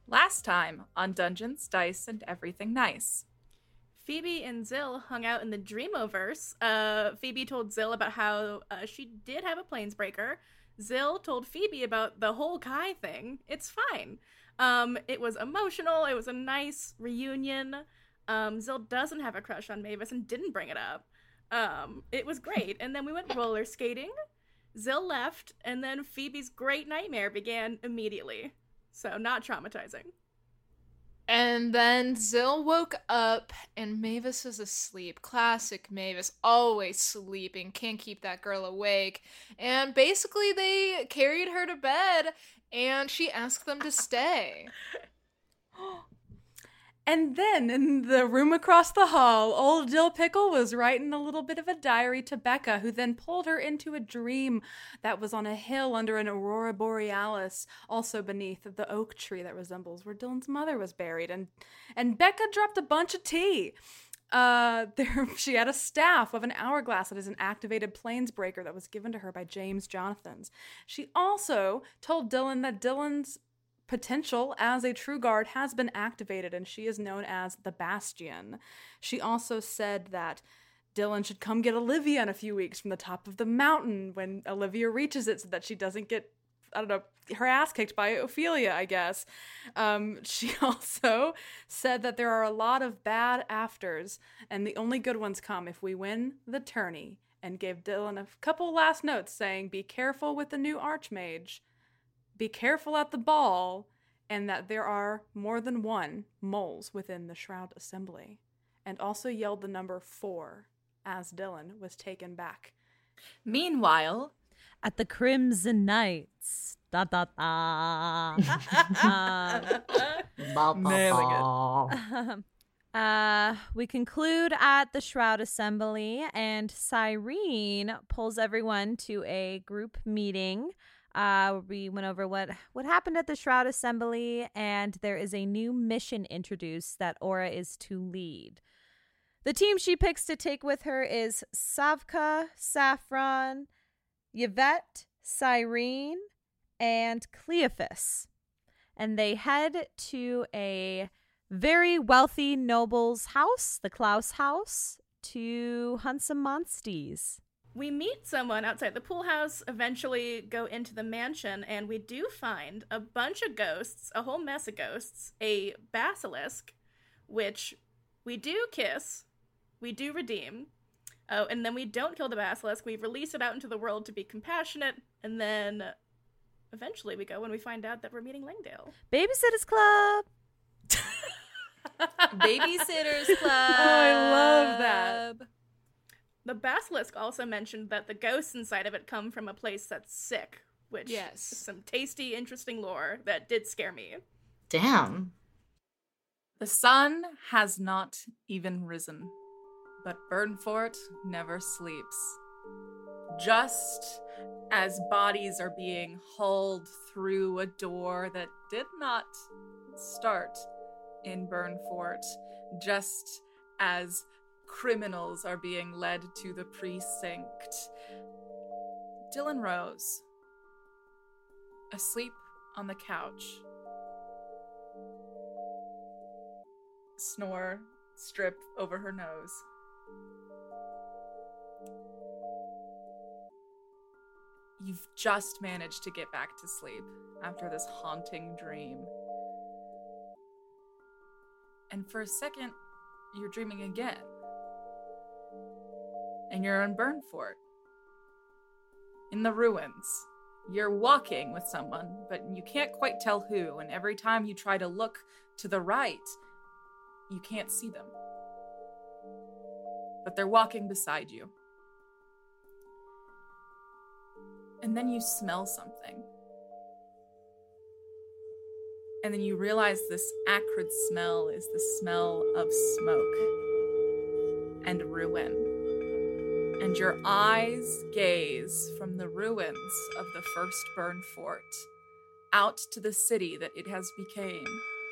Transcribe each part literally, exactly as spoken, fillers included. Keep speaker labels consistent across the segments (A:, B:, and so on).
A: Last time on Dungeons, Dice, and Everything Nice.
B: Phoebe and Zill hung out in the Dreamoverse. Uh, Phoebe told Zill about how uh, she did have a planesbreaker. Zill told Phoebe about the whole Kai thing. It's fine. Um, it was emotional. It was a nice reunion. Um, Zill doesn't have a crush on Mavis and didn't bring it up. Um, it was great. And then we went roller skating. Zill left, and then Phoebe's great nightmare began immediately. So not traumatizing.
C: And then Zill woke up and Mavis was asleep. Classic Mavis, always sleeping, can't keep that girl awake. And basically they carried her to bed and she asked them to stay.
D: And then, in the room across the hall, old Dill Pickle was writing a little bit of a diary to Becca, who then pulled her into a dream that was on a hill under an aurora borealis, also beneath the oak tree that resembles where Dylan's mother was buried. And and Becca dropped a bunch of tea. Uh, there, she had a staff of an hourglass that is an activated planesbreaker that was given to her by James Jonathans. She also told Dylan that Dylan's potential as a true guard has been activated and she is known as the Bastion. She also said that Dylan should come get Olivia in a few weeks from the top of the mountain when Olivia reaches it so that she doesn't get, I don't know, her ass kicked by Ophelia, I guess. Um, she also said that there are a lot of bad afters and the only good ones come if we win the tourney, and gave Dylan a couple last notes saying, be careful with the new Archmage. Be careful at the ball, and that there are more than one moles within the Shroud Assembly. And also yelled the number four as Dylan was taken back.
A: Meanwhile,
E: at the Crimson Knights. Da da da. uh,
A: nailing it.
E: Uh, we conclude at the Shroud Assembly, and Cyrene pulls everyone to a group meeting. Uh, we went over what, what happened at the Shroud Assembly, and there is a new mission introduced that Aura is to lead. The team she picks to take with her is Savka, Saffron, Yvette, Cyrene, and Cleophas. And they head to a very wealthy noble's house, the Klaus house, to hunt some monsties.
B: We meet someone outside the pool house, eventually go into the mansion, and we do find a bunch of ghosts, a whole mess of ghosts, a basilisk, which we do kiss, we do redeem, oh, and then we don't kill the basilisk, we release it out into the world to be compassionate, and then eventually we go when we find out that we're meeting Langdale.
E: Babysitters Club!
A: Babysitters Club!
D: Oh, I love that.
B: The basilisk also mentioned that the ghosts inside of it come from a place that's sick, which
C: yes.
B: is some tasty, interesting lore that did scare me.
F: Damn.
A: The sun has not even risen, but Burnfort never sleeps. Just as bodies are being hauled through a door that did not start in Burnfort, just as criminals are being led to the precinct, Dylan rose, asleep on the couch. Snore, strip over her nose. You've just managed to get back to sleep after this haunting dream. And for a second, you're dreaming again. And you're in Burnfort. In the ruins. You're walking with someone, but you can't quite tell who, and every time you try to look to the right, you can't see them. But they're walking beside you. And then you smell something. And then you realize this acrid smell is the smell of smoke and ruin. And your eyes gaze from the ruins of the first Burnfort out to the city that it has become.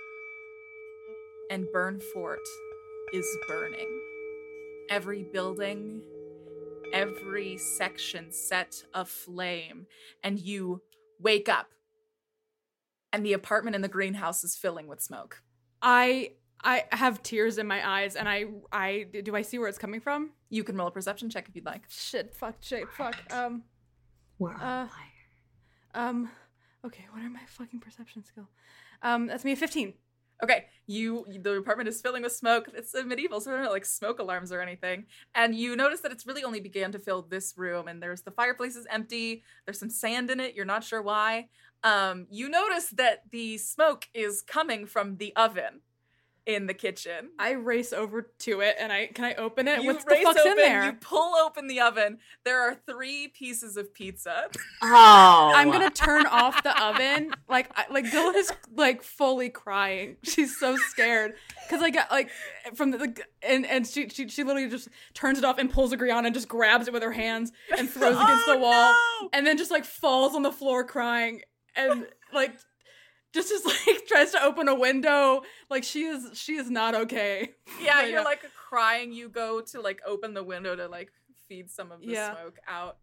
A: And Burnfort is burning. Every building, every section set aflame, and you wake up and the apartment in the greenhouse is filling with smoke.
D: I I have tears in my eyes, and I I do I see where it's coming from?
A: You can roll a perception check if you'd like.
D: Shit, fuck, shit, fuck. Um,
F: We're on
D: Uh,
F: fire.
D: um, okay, what are my fucking perception skill? Um, that's me a fifteen.
A: Okay, you the apartment is filling with smoke. It's a medieval, so there are no like smoke alarms or anything. And you notice that it's really only began to fill this room, and there's the fireplace is empty. There's some sand in it. You're not sure why. Um, you notice that the smoke is coming from the oven in the kitchen.
D: I race over to it, and I can I open it?
A: You
D: What's the
A: race
D: fuck's
A: open,
D: in there?
A: You pull open the oven. There are three pieces of pizza.
F: Oh.
D: I'm gonna turn off the oven. Like, I, like Dylan is like fully crying. She's so scared because like, like from the, the and and she, she she literally just turns it off and pulls Agriana and just grabs it with her hands and throws it against
A: Oh,
D: the wall,
A: no!
D: and then just like falls on the floor crying and like just just like tries to open a window. Like she is she is not okay.
A: Yeah,
D: right
A: you're
D: now.
A: like crying. You go to like open the window to like feed some of the
D: Yeah.
A: smoke out.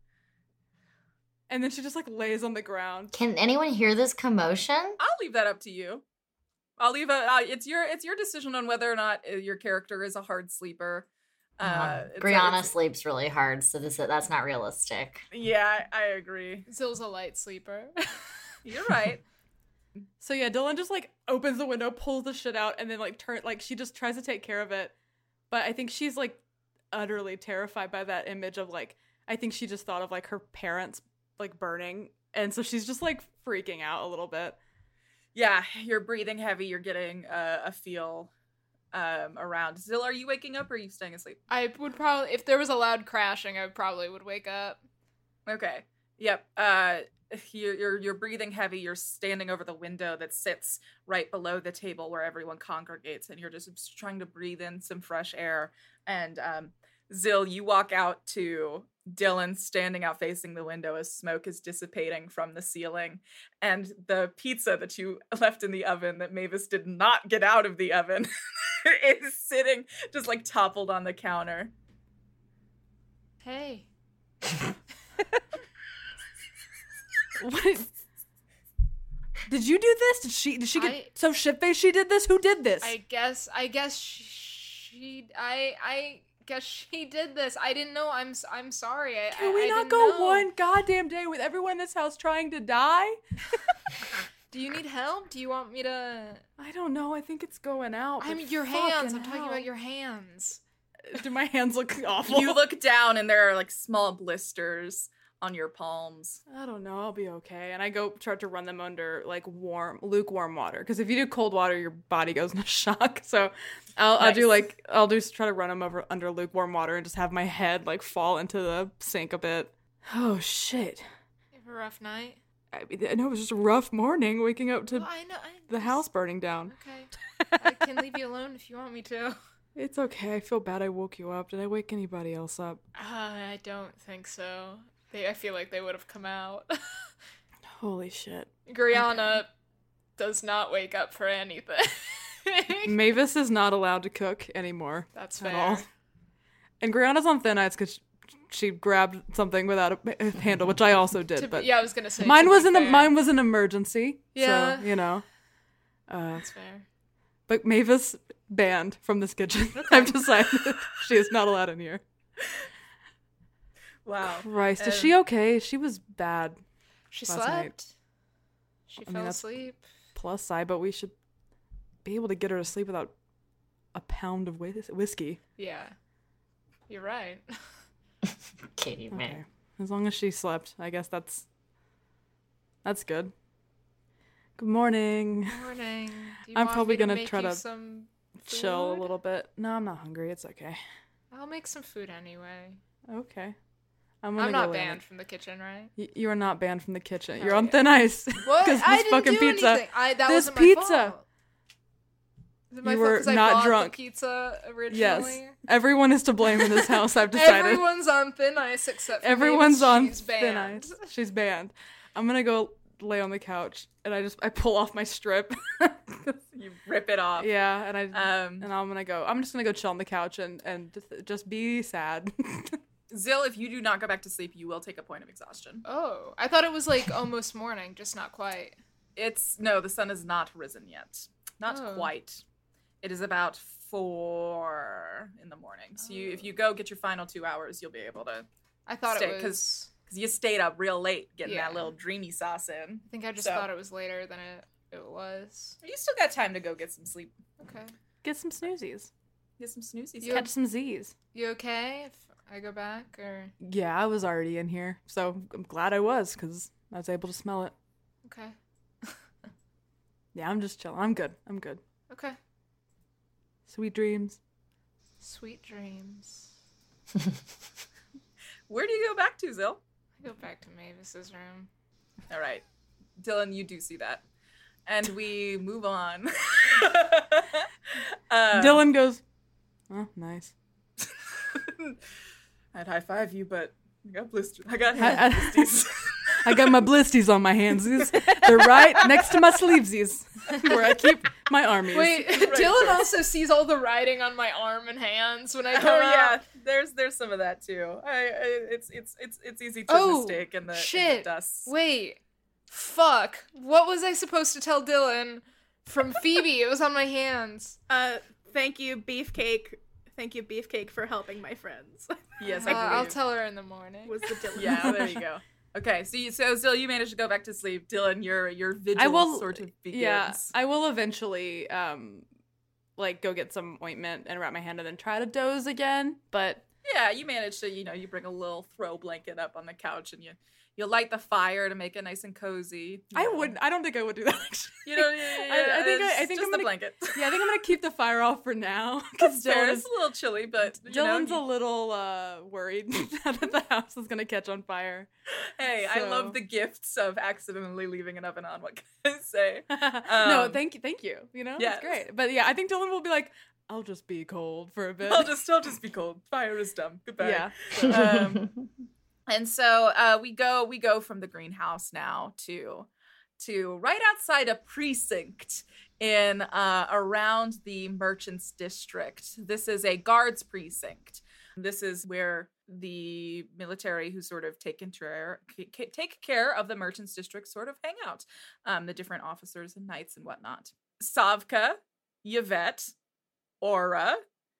D: And then she just like lays on the ground.
F: Can anyone hear this commotion?
A: I'll leave that up to you. I'll leave it. Uh, it's your it's your decision on whether or not uh, your character is a hard sleeper. Uh, it's a-
F: Brianna
A: it's-
F: sleeps really hard, so this that's not realistic.
A: Yeah, I, I agree.
C: Zill's a light sleeper.
A: You're right.
D: So yeah, Dylan just like opens the window, pulls the shit out, and then like turn like she just tries to take care of it. But I think she's like utterly terrified by that image of like I think she just thought of like her parents like burning, and so she's just like freaking out a little bit.
A: Yeah, you're breathing heavy. You're getting uh, a feel um, around. Zill, are you waking up or are you staying asleep?
C: I would probably, if there was a loud crashing, I probably would wake up.
A: Okay. Yep. Uh, you're, you're you're breathing heavy. You're standing over the window that sits right below the table where everyone congregates, and you're just trying to breathe in some fresh air. And um, Zill, you walk out to Dylan standing out facing the window as smoke is dissipating from the ceiling, and the pizza that you left in the oven that Mavis did not get out of the oven is sitting just like toppled on the counter.
C: Hey.
D: What? Did you do this? Did she? Did she get
C: I-
D: so shit faced? She did this. Who did this?
C: I guess, I guess she, I, I guess she did this. I didn't know. I'm, s- I'm sorry. I,
D: Can
C: I,
D: we
C: I
D: not
C: didn't
D: go
C: know.
D: one goddamn day with everyone in this house trying to die?
C: Do you need help? Do you want me to?
D: I don't know. I think it's going out.
C: I
D: but
C: mean, your hands. I'm
D: fucking
C: talking
D: hell.
C: about your hands.
D: Do my hands look awful?
A: You look down and there are like small blisters on your palms.
D: I don't know. I'll be okay. And I go try to run them under like warm, lukewarm water. Because if you do cold water, your body goes into shock. So I'll, I'll do
A: Nice.
D: like I'll just try to run them over under lukewarm water and just have my head like fall into the sink a bit. Oh shit!
C: You have a rough night.
D: I mean, I know it was just a rough morning waking up to
C: Well, I know. I
D: the
C: just-
D: house burning down.
C: Okay. I can leave you alone if you want me to.
D: It's okay. I feel bad I woke you up. Did I wake anybody else up?
C: Uh, I don't think so. They, I feel like they would have come out.
D: Holy shit.
C: Griana does not wake up for anything.
D: Mavis is not allowed to cook anymore.
C: That's
D: at
C: fair.
D: all. And Brianna's on thin ice because she grabbed something without a, a handle, which I also did.
C: To-
D: but
C: yeah, I was gonna say
D: mine
C: to
D: was
C: be
D: an
C: fair.
D: mine was an emergency.
C: Yeah.
D: So, you know. Uh,
C: That's fair.
D: but Mavis banned from this kitchen. I've decided she is not allowed in here.
A: Wow.
D: Christ, is
A: Um,
D: she okay? She was bad.
C: She
D: last
C: slept.
D: night.
C: She
D: I mean,
C: fell
D: that's-
C: asleep.
D: Plus side, but we should be able to get her to sleep without a pound of whis- whiskey.
C: Yeah, you're right.
F: Katie, man.
D: Okay. As long as she slept, I guess that's that's good. Good morning.
C: Morning. Do you
D: I'm
C: want
D: probably
C: me to
D: gonna
C: make
D: try
C: you
D: to
C: some
D: Chill a
C: food?
D: little bit. No, I'm not hungry. It's okay.
C: I'll make some food anyway.
D: Okay. I'm, gonna
C: I'm
D: go
C: not
D: lay on
C: banned from the kitchen, right?
D: the- Y- you are not banned from the kitchen.
C: Hell
D: You're on
C: yeah.
D: thin ice.
C: What?
D: Because
C: I
D: this
C: didn't
D: fucking
C: do
D: pizza.
C: anything. I, that
D: This
C: wasn't my
D: pizza.
C: fault. Is it my
D: You
C: fault
D: were
C: 'cause I
D: not
C: bought
D: drunk.
C: The pizza originally.
D: Yes. Everyone is to blame in this house, I've decided.
C: Everyone's on thin ice except for
D: Everyone's
C: Mavis.
D: on
C: She's
D: thin
C: banned.
D: ice. She's banned. I'm gonna go lay on the couch and I just I pull off my strip.
A: You rip it off.
D: yeah, and I
A: Um,
D: and I'm gonna go. I'm just gonna go chill on the couch and and just, just be sad.
A: Zill, if you do not go back to sleep, you will take a point of exhaustion.
C: Oh, I thought it was like almost morning, just not quite.
A: It's no, the sun has not risen yet. Not
C: Oh.
A: quite. It is about four in the morning. So you, if you go get your final two hours, you'll be able to.
C: I thought
A: Stay,
C: it
A: 'cause-
C: was.
A: Because you stayed up real late getting
C: Yeah.
A: that little dreamy sauce in.
C: I think I just
A: So-
C: thought it was later than it, it was.
A: You still got time to go get some sleep.
C: Okay.
D: Get some snoozies.
A: Get some snoozies.
C: You-
D: Catch some Z's.
C: You okay if I go back or
D: Yeah, I was already in here, so I'm glad I was because I was able to smell it.
C: okay?
D: Yeah, I'm just chilling. I'm good. I'm good.
C: Okay.
D: Sweet dreams.
C: Sweet dreams.
A: Where do you go back to, Zill?
C: I go back to Mavis's room.
A: All right. Dylan, you do see that. And we move on. um,
D: Dylan goes, oh, nice.
A: I'd high five you, but I got blisters. I got
D: I- I-
A: blisters.
D: I got my blisties on my handsies. They're right next to my sleevesies, where I keep my armies.
C: Wait, Dylan also sees all the writing on my arm and hands when I come
A: Oh
C: out.
A: yeah, there's there's some of that too. I, I it's it's it's it's easy to
C: Oh,
A: mistake in the, in the
C: shit.
A: dust.
C: Wait. Fuck. What was I supposed to tell Dylan from Phoebe? It was on my hands.
B: Uh, thank you, Beefcake. Thank you, Beefcake, for helping my friends.
A: Yes,
C: Uh,
A: I
C: I'll
A: believe.
C: tell her in the morning.
B: Was the Dylan?
A: Yeah, there you go. Okay, so you, so Zill, you managed to go back to sleep. Dylan, your your vigil
D: I will
A: sort of begins.
D: Yeah, I will eventually, um, like go get some ointment and wrap my hand and then try to doze again. But
A: Yeah, you manage to, you know, you bring a little throw blanket up on the couch and you you light the fire to make it nice and cozy. You
D: I
A: know.
D: wouldn't. I don't think I would do that. Actually.
A: You know, yeah, yeah,
D: I- I
A: yeah,
D: think I-
A: it's
D: I think
A: just
D: I'm
A: the
D: gonna-
A: blanket.
D: Yeah, I think I'm gonna keep the fire off for now because
A: That's fair.
D: Dylan's,
A: It's a little chilly, but you
D: Dylan's
A: know,
D: a little uh, worried that the house is gonna catch on fire.
A: hey, I
D: so-
A: love the gifts of accidentally leaving an oven on. What can I say?
D: no,
A: Um,
D: thank you, thank you. You know,
A: yes.
D: it's great. But yeah, I think Dylan will be like, I'll just be cold for a bit.
A: I'll just, I'll just be cold. Fire is dumb. Goodbye.
D: yeah.
A: Um, And so uh, we go we go from the greenhouse now to to right outside a precinct in uh, around the Merchants District. This is a guards precinct. This is where the military who sort of take care take care of the Merchants District sort of hang out. Um, the different officers and knights and whatnot. Savka, Yvette, Aura,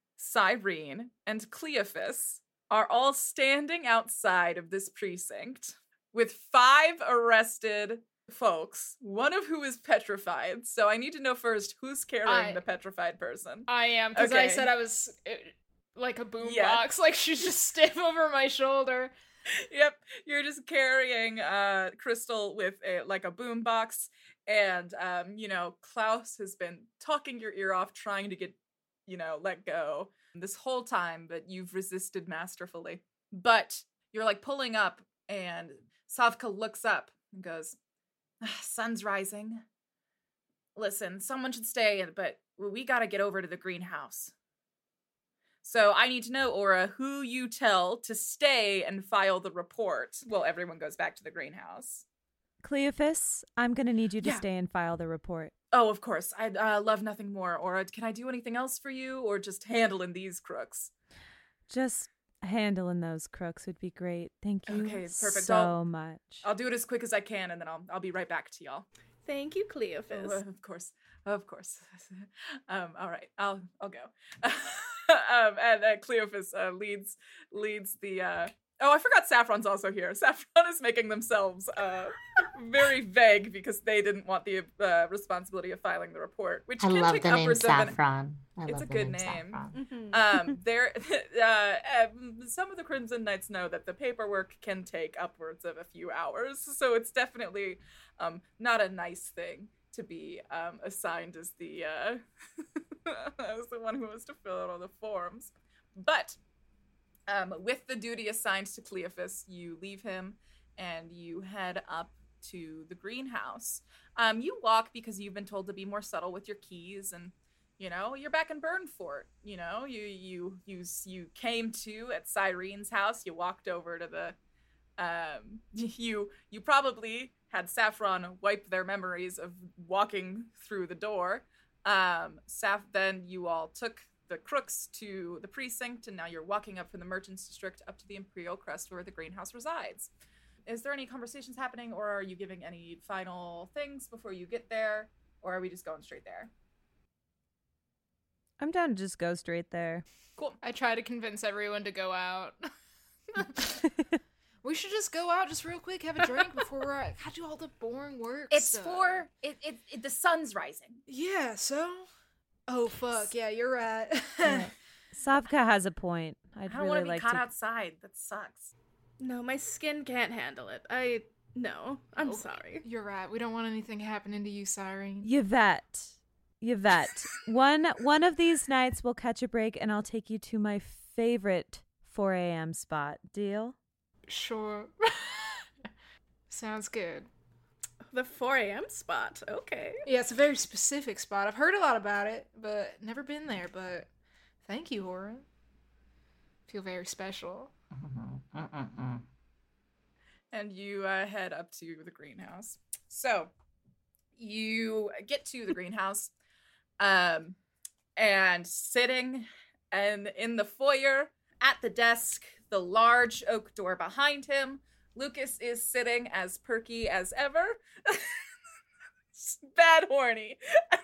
A: Cyrene, and Cleophas are all standing outside of this precinct with five arrested folks, one of who is petrified. So I need to know first who's carrying
C: I-
A: the petrified person.
C: I am, because I
A: Okay.
C: said I was uh, like a boombox.
A: Yeah.
C: Like she's just stiff over my shoulder.
A: Yep, you're just carrying uh Crystal with a like a boombox, and um, you know, Klaus has been talking your ear off, trying to get, you know, let go this whole time, but you've resisted masterfully. But you're like pulling up, and Savka looks up and goes, "Ah, sun's rising. Listen, someone should stay, but we gotta get over to the greenhouse. So I need to know, Aura, who you tell to stay and file the report. Well, everyone goes back to the greenhouse.
E: Cleophas, I'm going to need you to
A: Yeah.
E: stay and file the report.
A: Oh, of course. I'd uh, love nothing more. Aura, can I do anything else for you, or just handling these crooks?
E: Just handling those crooks would be great. Thank you
A: Okay, perfect.
E: so
A: I'll-
E: much.
A: I'll do it as quick as I can, and then I'll I'll be right back to y'all.
B: Thank you, Cleophas.
A: Oh, of course, of course. um, all right, I'll I'll go. um, and uh, Cleophas uh, leads leads the. Uh... Oh, I forgot Saffron's also here. Saffron is making themselves uh, very vague because they didn't want the uh, responsibility of filing the report, which
F: I
A: can
F: love
A: take
F: the name
A: upwards of an
F: Saffron. I
A: It's
F: love
A: a
F: the
A: good
F: name.
A: name.
F: Saffron.
B: Mhm.
A: um there uh um, some of the Crimson Knights know that the paperwork can take upwards of a few hours, so it's definitely um not a nice thing to be um assigned as the uh as the one who has to fill out all the forms. But um with the duty assigned to Cleophas, you leave him and you head up to the greenhouse. Um you walk because you've been told to be more subtle with your keys, and you know, you're back in Burnfort. You know, you you you you came to at Cyrene's house. You walked over to the, um, you you probably had Saffron wipe their memories of walking through the door. Um, Saf. Then you all took the crooks to the precinct, and now you're walking up from the Merchants District up to the Imperial Crest, where the greenhouse resides. is there any conversations happening, or are you giving any final things before you get there, or are we just going straight there?
E: I'm down to just go straight there.
A: Cool.
C: I try to convince everyone to go out. We should just go out just real quick, have a drink before we're out. Gotta do all the boring work
A: It's
C: stuff.
A: for it, it, it. The sun's rising.
C: Yeah, so? Oh, fuck. Yeah, you're right.
E: Yeah. Savka has a point. I'd
A: I don't
E: really
A: want to be
E: like
A: caught
E: to.
A: outside. That sucks.
B: No, my skin can't handle it. I no. I'm
C: Oh,
B: sorry.
C: You're right. We don't want anything happening to you, Cyrene.
E: Yvette, Yvette, one one of these nights we'll catch a break, and I'll take you to my favorite four a.m. spot. Deal?
C: Sure. Sounds good.
B: The four a.m. spot. Okay.
C: Yeah, it's a very specific spot. I've heard a lot about it, but never been there. But thank you, Aura. Feel very special.
F: Mm-mm-mm.
A: And you uh, head up to the greenhouse. So you get to the greenhouse, um, and sitting and in the foyer at the desk, the large oak door behind him, Lucas is sitting as perky as ever. Bad horny.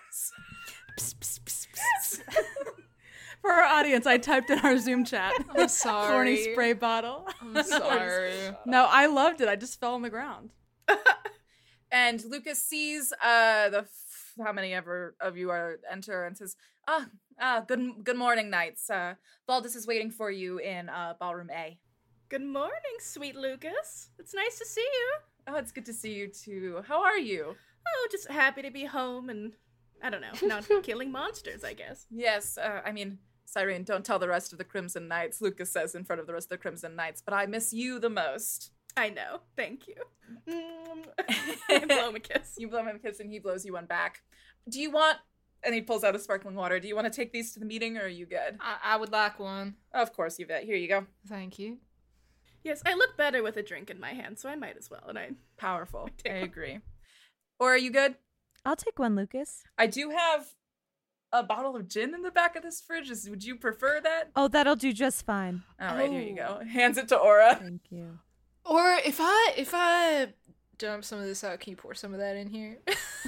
D: For our audience, I typed in our Zoom chat.
C: I'm sorry.
D: Horny spray bottle.
C: I'm sorry.
D: No, I loved it. I just fell on the ground.
A: And Lucas sees uh the f- how many ever of you are enter and says, ah, ah, good good morning, knights. Uh, Valdis is waiting for you in uh ballroom A.
B: Good morning, sweet Lucas. It's nice to see you.
A: Oh, it's good to see you too. How are you?
B: Oh, just happy to be home and I don't know, not killing monsters, I guess.
A: Yes, uh, I mean, Cyrene, don't tell the rest of the Crimson Knights, Lucas says in front of the rest of the Crimson Knights, but I miss you the most.
B: I know. Thank you. I blow him a kiss.
A: You blow him a kiss and he blows you one back. Do you want, and he pulls out a sparkling water, do you want to take these to the meeting or are you good?
C: I, I would like one.
A: Of course, Yvette. Here you go.
C: Thank you.
B: Yes, I look better with a drink in my hand, so I might as well. And I
A: Powerful. I
B: Take one.
A: agree. Or are you good?
E: I'll take one, Lucas.
A: I do have a bottle of gin in the back of this fridge. Is, would you prefer that?
E: Oh, that'll do just fine.
A: All right, here you
C: Oh.
A: go. Hands it to Aura.
E: Thank you.
C: Or if I if I dump some of this out, can you pour some of that in here?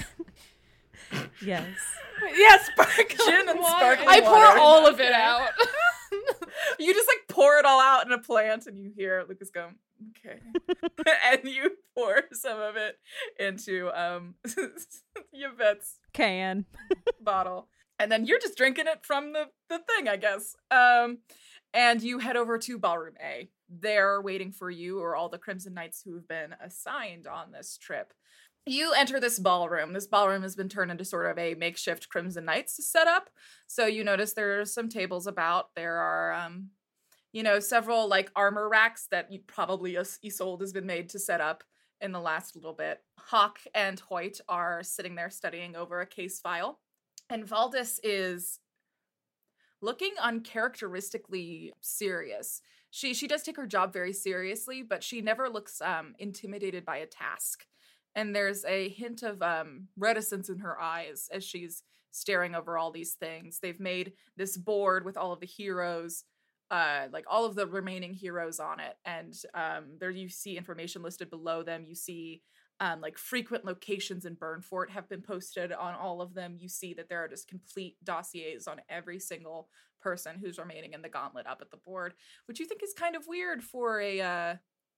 E: Yes.
A: Yes, sparkling gin and sparkling
C: I
A: water.
C: pour all of it out.
A: You just like pour it all out in a plant, and you hear Lucas go, "Okay," and you pour some of it into um Yvette's
E: Can.
A: bottle, and then you're just drinking it from the the thing, I guess. Um, and you head over to Ballroom A. There, waiting for you, are all the Crimson Knights who have been assigned on this trip. You enter this ballroom. This ballroom has been turned into sort of a makeshift Crimson Knights setup. So you notice there's some tables about. There are, um, you know, several like armor racks that you probably Is- Isolde has been made to set up in the last little bit. Hawk and Hoyt are sitting there studying over a case file. And Valdis is looking uncharacteristically serious. She she does take her job very seriously, but she never looks um, intimidated by a task. And there's a hint of um, reticence in her eyes as she's staring over all these things. They've made this board with all of the heroes, uh, like all of the remaining heroes on it. And um, there you see information listed below them. You see um, like frequent locations in Burnfort have been posted on all of them. You see that there are just complete dossiers on every single person who's remaining in the gauntlet up at the board, which you think is kind of weird for a uh,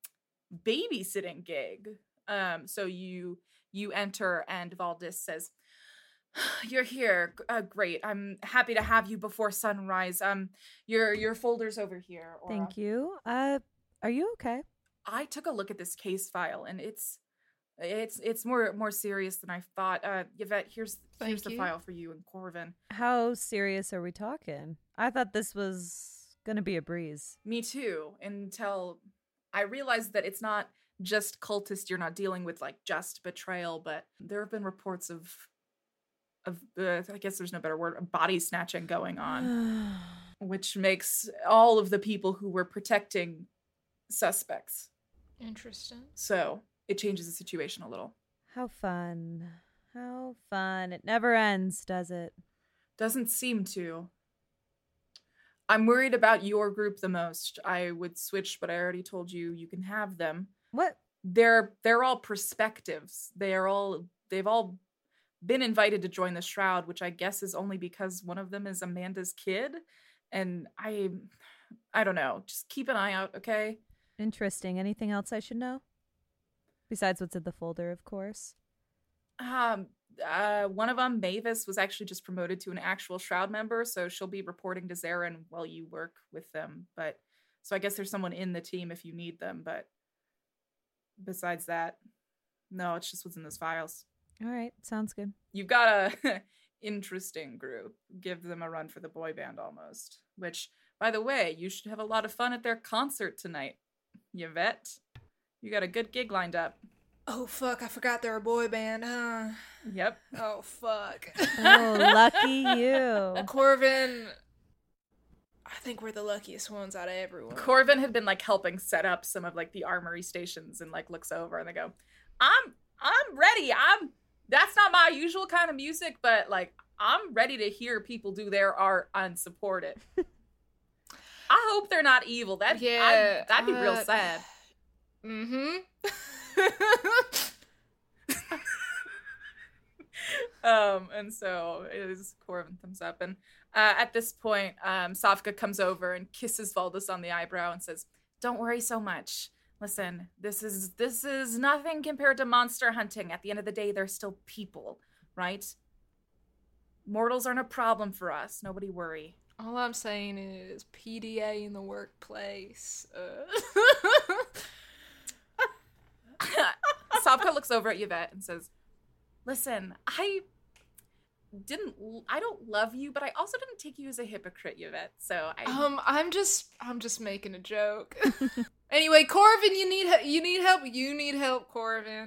A: babysitting gig. Um, so you you enter and Valdis says, "You're here. Uh, great. I'm happy to have you before sunrise. Um, your your folder's over here." Aura.
E: Thank you. Uh, are you okay?
A: I took a look at this case file and it's it's it's more more serious than I thought. Uh, Yvette, here's here's
C: Thank
A: the
C: you.
A: file for you and Corvin.
E: How serious are we talking? I thought this was gonna be a breeze.
A: Me too. Until I realized that it's not just cultists. You're not dealing with like just betrayal, but there have been reports of of uh, I guess there's no better word, of body snatching going on, which makes all of the people who were protecting suspects.
C: Interesting.
A: So it changes the situation a little.
E: How fun. How fun. It never ends, does it?
A: Doesn't seem to. I'm worried about your group the most. I would switch, but I already told you you can have them.
E: What
A: they're they're all perspectives. They are all they've all been invited to join the Shroud, which I guess is only because one of them is Amanda's kid. And I I don't know. Just keep an eye out, okay?
E: Interesting. Anything else I should know? Besides what's in the folder, of course.
A: Um uh one of them, Mavis, was actually just promoted to an actual Shroud member, so she'll be reporting to Zarin while you work with them. But so I guess there's someone in the team if you need them, but besides that, no, it's just what's in those files.
E: All right, sounds good.
A: You've got a interesting group. Give them a run for the boy band almost. Which, by the way, you should have a lot of fun at their concert tonight. Yvette, you got a good gig lined up.
C: Oh, fuck, I forgot they're a boy band, huh?
A: Yep.
C: Oh, fuck.
E: Oh, lucky you.
C: Corvin, I think we're the luckiest ones out of everyone.
A: Corvin had been like helping set up some of like the armory stations and like looks over and they go, I'm I'm ready. I'm that's not my usual kind of music, but like I'm ready to hear people do their art unsupported. I hope they're not evil. That
C: Yeah,
A: I, that'd be
C: uh,
A: real sad.
C: Mm-hmm.
A: um, and so it is Corvin thumbs up. And uh, at this point, um, Safka comes over and kisses Valdis on the eyebrow and says, "Don't worry so much. Listen, this is this is nothing compared to monster hunting. At the end of the day, they're still people, right? Mortals aren't a problem for us. Nobody worry."
C: All I'm saying is P D A in the workplace. Uh.
A: Safka looks over at Yvette and says, "Listen, I didn't, I don't love you, but I also didn't take you as a hypocrite, Yvette. So I,
C: Um, I'm just, I'm just making a joke. Anyway, Corvin, you need, you need help. You need help, Corvin.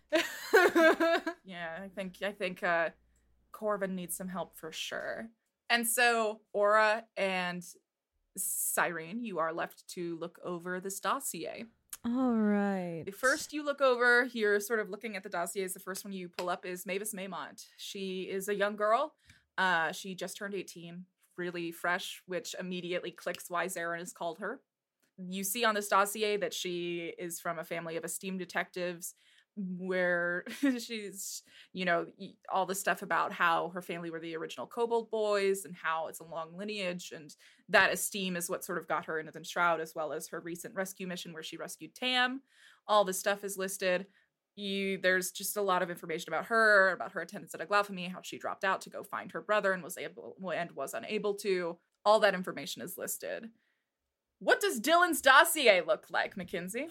A: yeah, I think, I think, uh, Corvin needs some help for sure." And so Aura and Cyrene, you are left to look over this dossier.
E: All right.
A: The first you look over, you're sort of looking at the dossiers. The first one you pull up is Mavis Maymont. She is a young girl. Uh, she just turned eighteen, really fresh, which immediately clicks why Zarin has called her. You see on this dossier that she is from a family of esteemed detectives, where she's, you know, all the stuff about how her family were the original Kobold Boys and how it's a long lineage, and that esteem is what sort of got her into the Shroud, as well as her recent rescue mission where she rescued Tam. All the stuff is listed. You, there's just a lot of information about her, about her attendance at Aglaphemy, how she dropped out to go find her brother and was able and was unable to. All that information is listed. What does Dylan's dossier look like, Mackenzie?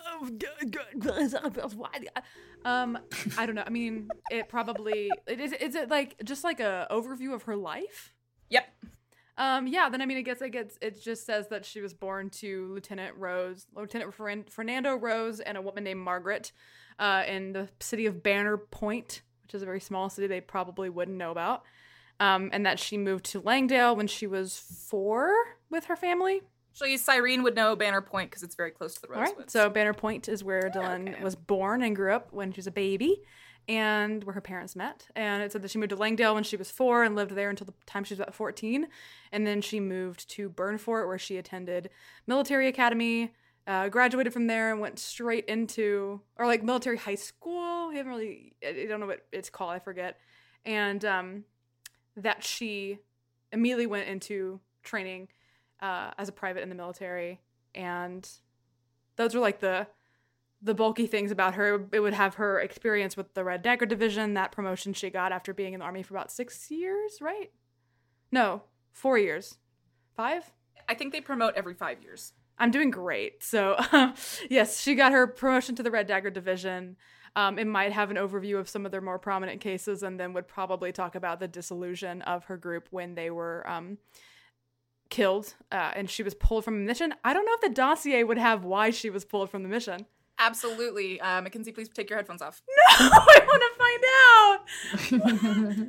D: um, I don't know. I mean, it probably it is. Is it like just like a overview of her life?
A: Yep.
D: Um, yeah. Then I mean, it gets it gets it just says that she was born to Lieutenant Rose, Lieutenant Fern- Fernando Rose, and a woman named Margaret, uh, in the city of Banner Point, which is a very small city they probably wouldn't know about. Um, and that she moved to Langdale when she was four with her family.
A: So Cyrene would know Banner Point because it's very close to the Rosewoods.
D: All right. So Banner Point is where
A: Yeah,
D: Dylan
A: okay.
D: was born and grew up when she was a baby, and where her parents met. And it said that she moved to Langdale when she was four and lived there until the time she was about fourteen. And then she moved to Burnfort, where she attended military academy, uh, graduated from there, and went straight into, or like military high school. I haven't really, I don't know what it's called. I forget. And um, that she immediately went into training Uh, as a private in the military, and those were like the the bulky things about her. It would have her experience with the Red Dagger Division, that promotion she got after being in the army for about six years, right? No, four years, five.
A: I think they promote every five years.
D: I'm doing great. So, yes, she got her promotion to the Red Dagger Division. Um, it might have an overview of some of their more prominent cases, and then would probably talk about the dissolution of her group when they were um, killed, uh, and she was pulled from a mission. I don't know if the dossier would have why she was pulled from the mission.
A: Absolutely. Uh, Mackenzie, please take your headphones off.
D: No, I want to find out.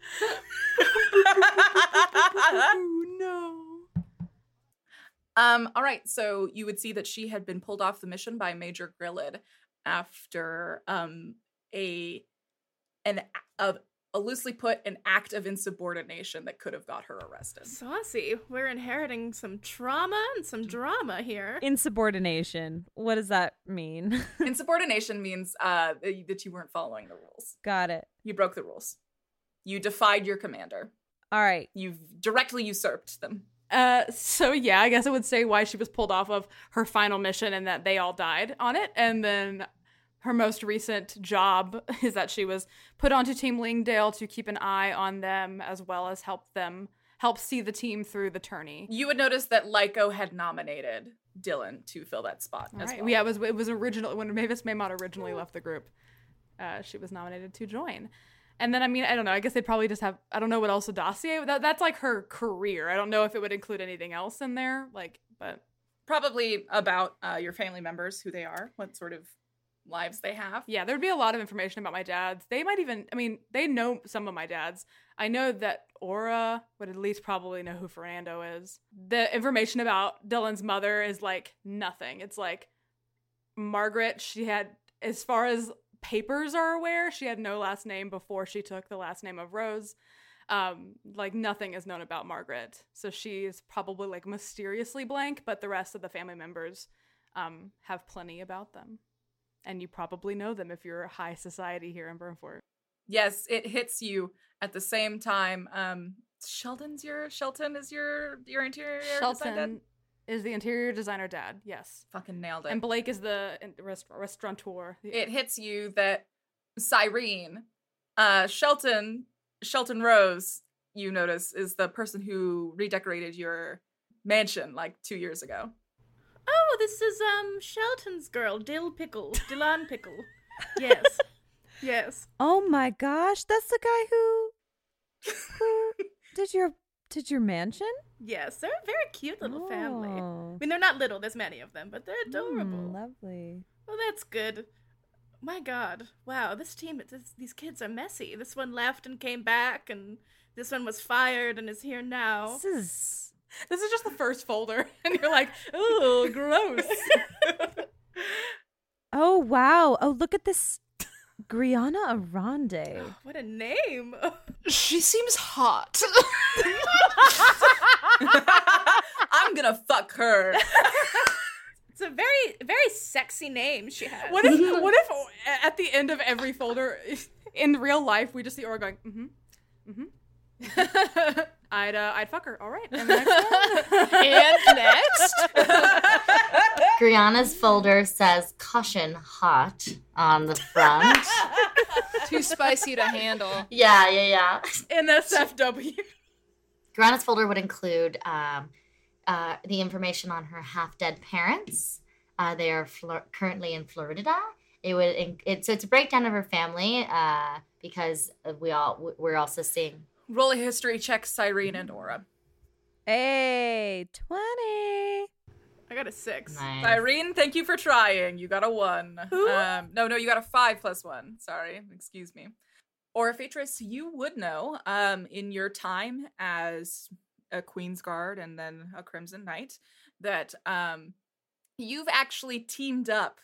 D: Oh, no.
A: Um, all right, so you would see that she had been pulled off the mission by Major Grillid after um, a an a a loosely put, an act of insubordination that could have got her arrested.
B: Saucy. We're inheriting some trauma and some drama here.
E: Insubordination. What does that mean?
A: Insubordination means uh, that you weren't following the rules.
E: Got it.
A: You broke the rules. You defied your commander.
E: All right.
A: You've directly usurped them.
D: Uh, so yeah, I guess I would say why she was pulled off of her final mission and that they all died on it. And then her most recent job is that she was put onto Team Lingdale to keep an eye on them as well as help them, help see the team through the tourney.
A: You would notice that Lyco had nominated Dylan to fill that spot
D: All
A: as
D: right.
A: well.
D: Yeah, it was, it was original, when Mavis Maymont originally left the group, uh, she was nominated to join. And then, I mean, I don't know. I guess they'd probably just have, I don't know what else a dossier, that, that's like her career. I don't know if it would include anything else in there, like, but.
A: Probably about uh, your family members, who they are, what sort of lives they have.
D: Yeah, there'd be a lot of information about my dads. They might even, I mean, they know some of my dads. I know that Aura would at least probably know who Fernando is. The information about Dylan's mother is like nothing. It's like Margaret, she had, as far as papers are aware, she had no last name before she took the last name of Rose. Um, like nothing is known about Margaret. So she's probably like mysteriously blank, but the rest of the family members um, have plenty about them. And you probably know them if you're high society here in Burnfort.
A: Yes, it hits you at the same time. Um, Sheldon's your, Shelton is your, your interior design dad?
D: Shelton is the interior designer dad, yes.
A: Fucking nailed it.
D: And Blake is the rest- restaurateur.
A: It hits you that Cyrene, uh, Shelton, Shelton Rose, you notice, is the person who redecorated your mansion like two years ago.
B: Oh, this is um Shelton's girl, Dill Pickle, Dylan Pickle. Yes, yes.
E: Oh my gosh, that's the guy who who did your did your mansion?
B: Yes, they're a very cute little family. I
E: Oh.
B: mean, they're not little, there's many of them, but they're adorable.
E: Mm, lovely.
B: Oh, that's good. My God. Wow, this team, this, these kids are messy. This one left and came back, and this one was fired and is here now.
E: This is
D: This is just the first folder, and you're like, ooh, gross.
E: Oh wow. Oh, look at this Griana Arande.
B: What a name.
C: She seems hot.
A: I'm gonna fuck her.
B: It's a very, very sexy name she has.
D: What if, what if at the end of every folder, in real life, we just see Aura going, mm-hmm, mm-hmm. I'd, uh, I'd fuck her. All right. And the next one.
C: And next.
F: Griana's folder says caution hot on the front.
C: Too spicy to handle.
F: Yeah, yeah, yeah.
D: N S F W.
F: Griana's folder would include um, uh, the information on her half-dead parents. Uh, they are Flor- currently in Florida. It would in- it, so it's a breakdown of her family uh, because we all we're also seeing.
A: Roll a history check, Cyrene and Aura.
E: Hey, twenty.
B: I got a six.
F: Nice.
A: Cyrene, thank you for trying. You got a one.
B: Who?
A: Um, no, no, you got a five plus one. Sorry, excuse me. Aurafatress, you would know, um, in your time as a Queen's Guard and then a Crimson Knight, that um, you've actually teamed up.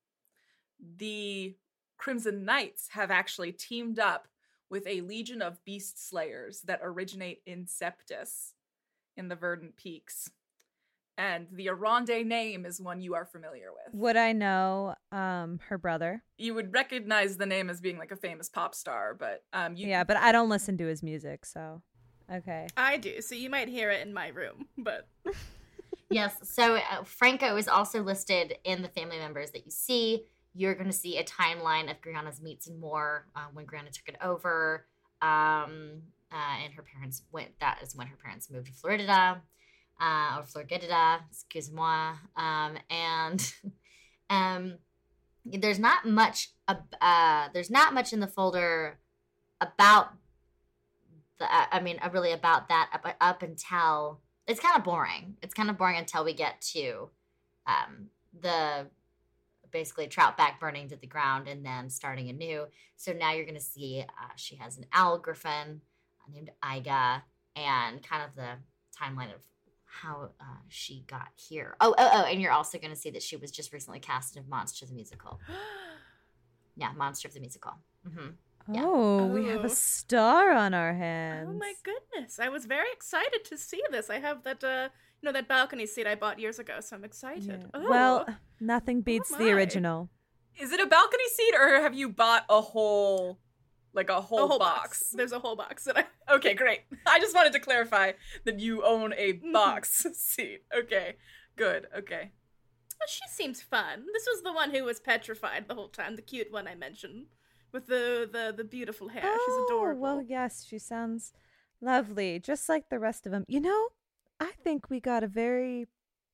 A: The Crimson Knights have actually teamed up with a legion of beast slayers that originate in Septus in the Verdant Peaks. And the Arande name is one you are familiar with.
E: Would I know um her brother?
A: You would recognize the name as being like a famous pop star, but um, you
E: Yeah, but I don't listen to his music, so okay.
B: I do, so you might hear it in my room, but
F: Yes, so uh, Franco is also listed in the family members that you see. You're going to see a timeline of Griana's meets and more uh, when Griana took it over. Um, uh, and her parents went, that is when her parents moved to Florida, uh, or Florida, excuse-moi. Um, and um, there's not much, uh, there's not much in the folder about, the, I mean, uh, really about that up, up until, it's kind of boring. It's kind of boring until we get to um, the, basically trout back burning to the ground and then starting anew. So now you're going to see uh, she has an owl griffin uh, named Iga and kind of the timeline of how uh, she got here. Oh, oh, oh, and you're also going to see that she was just recently cast in Monster the Musical. Yeah, Monster of the Musical. Mm-hmm. Yeah.
E: Oh, we have
B: Oh.
E: a star on our hands.
B: Oh my goodness. I was very excited to see this. I have that uh you know that balcony seat I bought years ago, so I'm excited.
E: Yeah.
B: Oh.
E: Well, nothing beats the
B: my.
E: original.
A: Is it a balcony seat or have you bought a whole, like a whole,
B: a whole box.
A: box?
B: There's a whole box that I
A: Okay, great. I just wanted to clarify that you own a
B: Mhm.
A: box seat. Okay, good. Okay.
B: Well, she seems fun. This was the one who was petrified the whole time, the cute one I mentioned. With the, the, the beautiful hair. She's
E: Oh,
B: adorable.
E: well, yes, she sounds lovely, just like the rest of them. You know, I think we got a very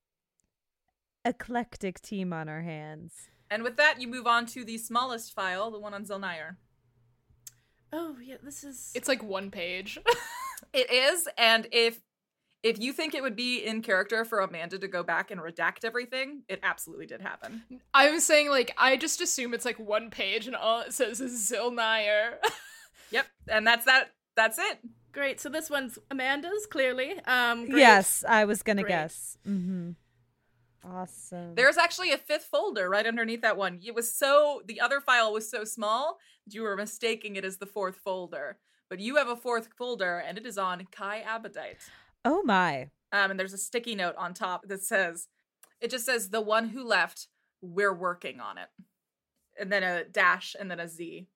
E: eclectic team on our hands.
A: And with that, you move on to the smallest file, the one on Zelnire.
B: Oh, yeah, this is...
C: It's like one page.
A: It is, and if if you think it would be in character for Amanda to go back and redact everything, it absolutely did happen.
C: I was saying, like, I just assume it's like one page and all it says is Zilnire.
A: Yep, and that's that. That's it.
B: Great, so this one's Amanda's, clearly. Um, great.
E: Yes, I was gonna
B: Great.
E: guess. Mm-hmm. Awesome.
A: There's actually a fifth folder right underneath that one. It was so the other file was so small that you were mistaking it as the fourth folder. But you have a fourth folder, and it is on Kai Abadite.
E: Oh my.
A: Um, and there's a sticky note on top that says, it just says, the one who left, we're working on it. And then a dash and then a Z.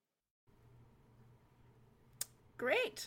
B: Great.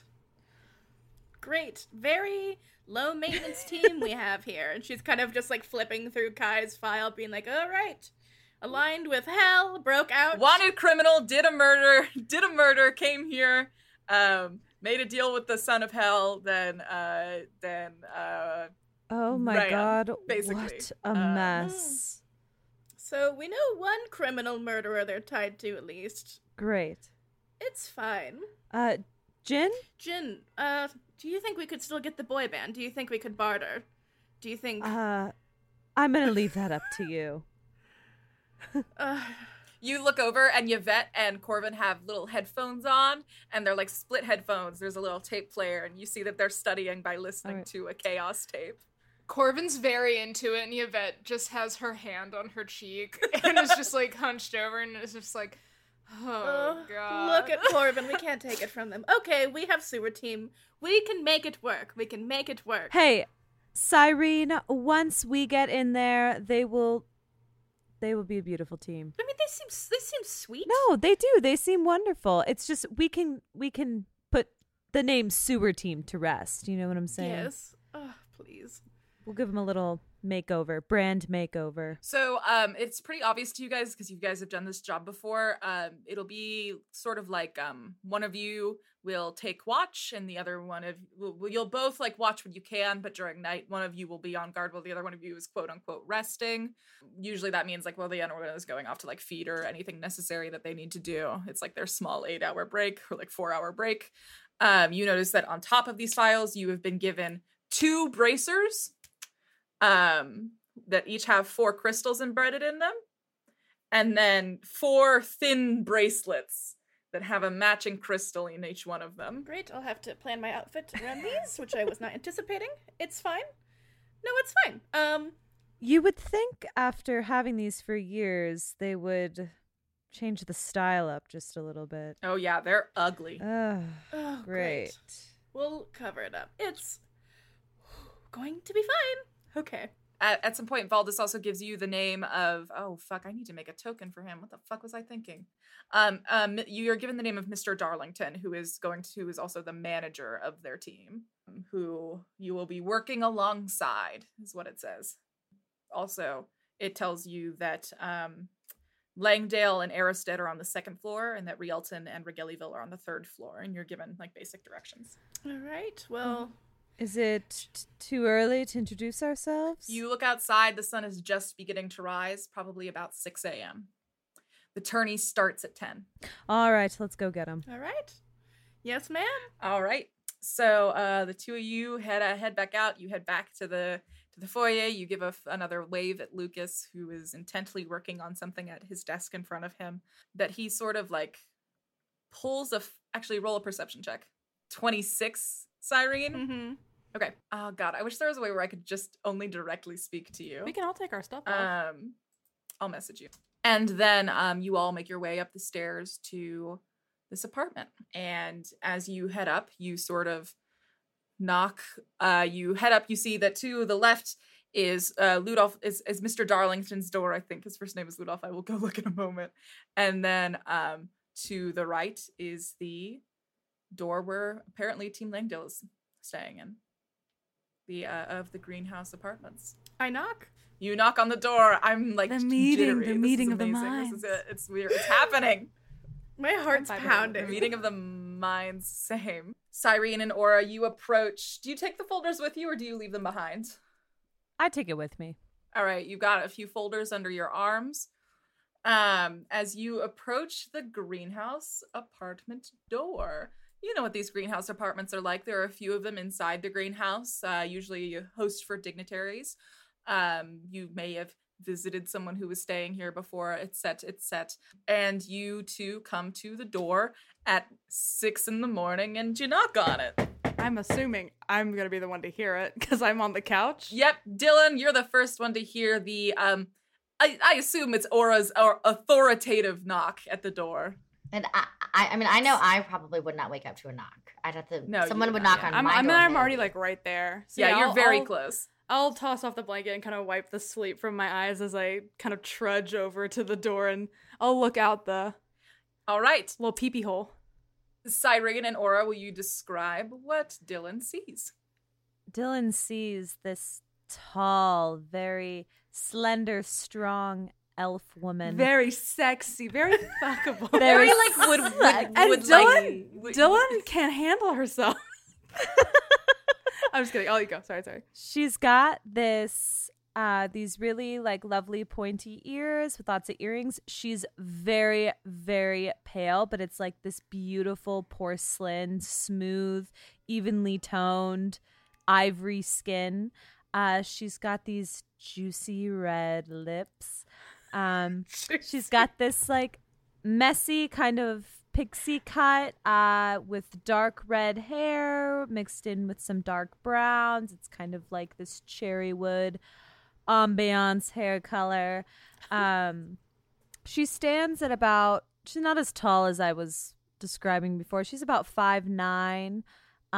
B: Great. Very low maintenance team we have here. And she's kind of just like flipping through Kai's file, being like, all right. Aligned with hell, broke out.
A: Wanted criminal, did a murder, did a murder, came here, um, made a deal with the son of hell, then, uh, then, uh,
E: Oh my
A: ran,
E: god.
A: basically.
E: What a
A: Uh,
E: mess.
B: So we know one criminal murderer they're tied to at least.
E: Great.
B: It's fine.
E: Uh, Jin?
B: Jin, uh, do you think we could still get the boy band? Do you think we could barter? Do you think...
E: Uh, I'm gonna leave that up to you.
B: Uh,
A: you look over and Yvette and Corbin have little headphones on, and they're like split headphones. There's a little tape player, and you see that they're studying by listening
E: Alright.
A: to a chaos tape.
C: Corbin's very into it, and Yvette just has her hand on her cheek and is just like hunched over and is just like, oh,
B: uh,
C: god.
B: look at Corbin. We can't take it from them. Okay, we have sewer team. We can make it work. We can make it work.
E: Hey, Cyrene, once we get in there, they will they will be a beautiful team.
B: I mean, they seem they seem sweet.
E: No, they do. They seem wonderful. It's just we can we can put the name sewer team to rest. You know what I'm saying?
B: Yes. Oh, please.
E: We'll give them a little makeover, brand makeover.
A: So um, it's pretty obvious to you guys because you guys have done this job before. Um, it'll be sort of like um, one of you will take watch, and the other one of will, you'll both like watch when you can, but during night, one of you will be on guard while the other one of you is quote unquote resting. Usually that means like, well, the other one is going off to like feed or anything necessary that they need to do. It's like their small eight hour break or like four hour break. Um, you notice that on top of these files, you have been given two bracers. Um, that each have four crystals embedded in them, and then four thin bracelets that have a matching crystal in each one of them.
B: Great. I'll have to plan my outfit around these, which I was not anticipating. It's fine. No, it's fine. Um,
E: You would think after having these for years, they would change the style up just a little bit.
A: Oh yeah, they're ugly.
E: Oh,
B: oh,
E: great.
B: We'll cover it up. It's going to be fine. Okay.
A: At, at some point, Valdis also gives you the name of, oh fuck, I need to make a token for him. What the fuck was I thinking? Um, um, you are given the name of Mister Darlington, who is going to, who is also the manager of their team, who you will be working alongside, is what it says. Also, it tells you that um, Langdale and Aristed are on the second floor, and that Rielton and Regellyville are on the third floor, and you're given like basic directions.
B: All right. Well,
E: Is it t- too early to introduce ourselves?
A: You look outside, the sun is just beginning to rise, probably about six a.m. The tourney starts at ten.
E: All right, let's go get him.
B: all right. Yes, ma'am.
A: All right. So uh, the two of you head uh, head back out. You head back to the to the foyer. You give a f- another wave at Lucas, who is intently working on something at his desk in front of him. That he sort of like pulls a. F- actually, roll a perception check. twenty-six, Cyrene.
B: Mm-hmm.
A: Okay. Oh God, I wish there was a way where I could just only directly speak to you.
D: We can all take our stuff off.
A: Um, I'll message you. And then um, you all make your way up the stairs to this apartment. And as you head up, you sort of knock. Uh, you head up. You see that to the left is uh, Ludolf is, is Mister Darlington's door. I think his first name is Ludolf. I will go look in a moment. And then um, to the right is the door where apparently Team Langdale is staying in. The uh, of the greenhouse apartments.
B: I knock.
A: You knock on the door. I'm like
D: The meeting,
A: jittery.
D: the
A: This
D: meeting
A: is
D: of the
A: amazing.
D: minds.
A: This is it. It's weird. It's happening.
B: My heart's
D: Bye-bye.
A: The
B: pounding.
A: meeting of the minds. Same. Cyrene and Aura, you approach. Do you take the folders with you or do you leave them behind?
E: I take it with me.
A: All right, you've got a few folders under your arms. Um, as you approach the greenhouse apartment door, you know what these greenhouse apartments are like. There are a few of them inside the greenhouse, uh, usually a host for dignitaries. Um, you may have visited someone who was staying here before it's set, it's set. And you two come to the door at six in the morning and you knock on it.
D: I'm assuming I'm going to be the one to hear it because I'm on the couch.
A: Yep, Dylan, you're the first one to hear the, um, I, I assume it's Aura's or authoritative knock at the door.
F: And I, I, I mean, I know I probably would not wake up to a knock. I'd have to.
A: No, you
F: someone
A: would
F: would
A: not,
F: knock
A: yeah.
F: on
D: I'm,
F: my
D: I mean,
F: door.
D: I'm already
F: maybe.
D: like right there. So
A: Yeah, you're
D: I'll-
A: very
D: I'll-
A: close.
D: I'll toss off the blanket and kind of wipe the sleep from my eyes as I kind of trudge over to the door and I'll look out the
A: All right,
D: little peepee hole.
A: Cyrene and Aura, will you describe what Dylan sees?
E: Dylan sees this tall, very slender, strong elf woman.
D: Very sexy, very fuckable.
E: Very
A: like would would,
D: And
A: would
D: Dylan,
A: like, would-
D: Dylan can't handle herself. I'm just kidding. Oh, you go. Sorry, sorry.
E: She's got this uh these really like lovely pointy ears with lots of earrings. She's very, very pale, but it's like this beautiful porcelain, smooth, evenly toned ivory skin. Uh she's got these juicy red lips. Um she's got this like messy kind of pixie cut uh with dark red hair mixed in with some dark browns. It's kind of like this cherry wood ambiance hair color. Um she stands at about, she's not as tall as I was describing before. She's about five nine.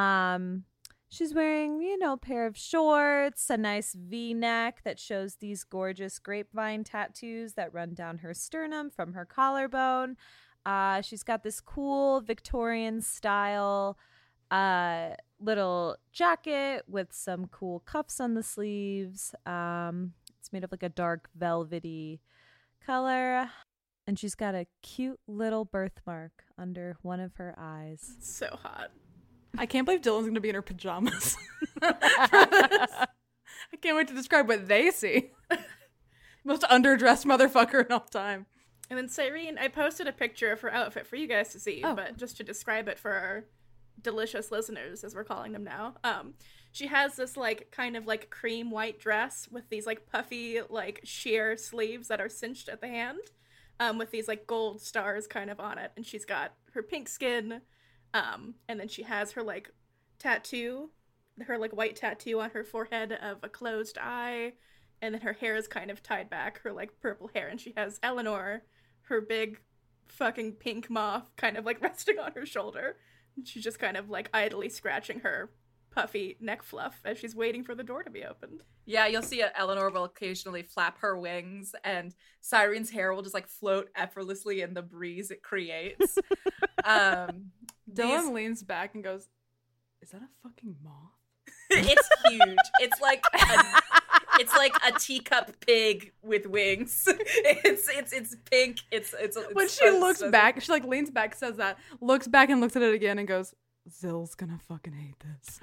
E: Um she's wearing, you know, a pair of shorts, a nice V-neck that shows these gorgeous grapevine tattoos that run down her sternum from her collarbone. Uh, she's got this cool Victorian style uh, little jacket with some cool cuffs on the sleeves. Um, it's made of like a dark velvety color. And she's got a cute little birthmark under one of her eyes.
B: So hot.
D: I can't believe Dylan's going to be in her pajamas. for this. I can't wait to describe what they see. Most underdressed motherfucker in all time.
B: And then Cyrene, I posted a picture of her outfit for you guys to see,
D: Oh.
B: but just to describe it for our delicious listeners, as we're calling them now. Um, she has this like kind of like cream white dress with these like puffy like sheer sleeves that are cinched at the hand, um, with these like gold stars kind of on it, and she's got her pink skin, um, and then she has her like tattoo, her like white tattoo on her forehead of a closed eye, and then her hair is kind of tied back, her like purple hair, and she has Eleanor, her big fucking pink moth, kind of like resting on her shoulder. And she's just kind of like idly scratching her puffy neck fluff as she's waiting for the door to be opened.
A: Yeah, you'll see uh, Eleanor will occasionally flap her wings and Cyrene's hair will just like float effortlessly in the breeze it creates. um,
D: Dylan
A: these-
D: leans back and goes, "Is that a fucking moth?"
A: It's huge. It's like a, it's like a teacup pig with wings. It's it's it's pink. It's it's, it's
D: When she
A: so-
D: looks
A: so-
D: back, she like leans back, says that, looks back and looks at it again and goes, "Zill's gonna fucking hate this."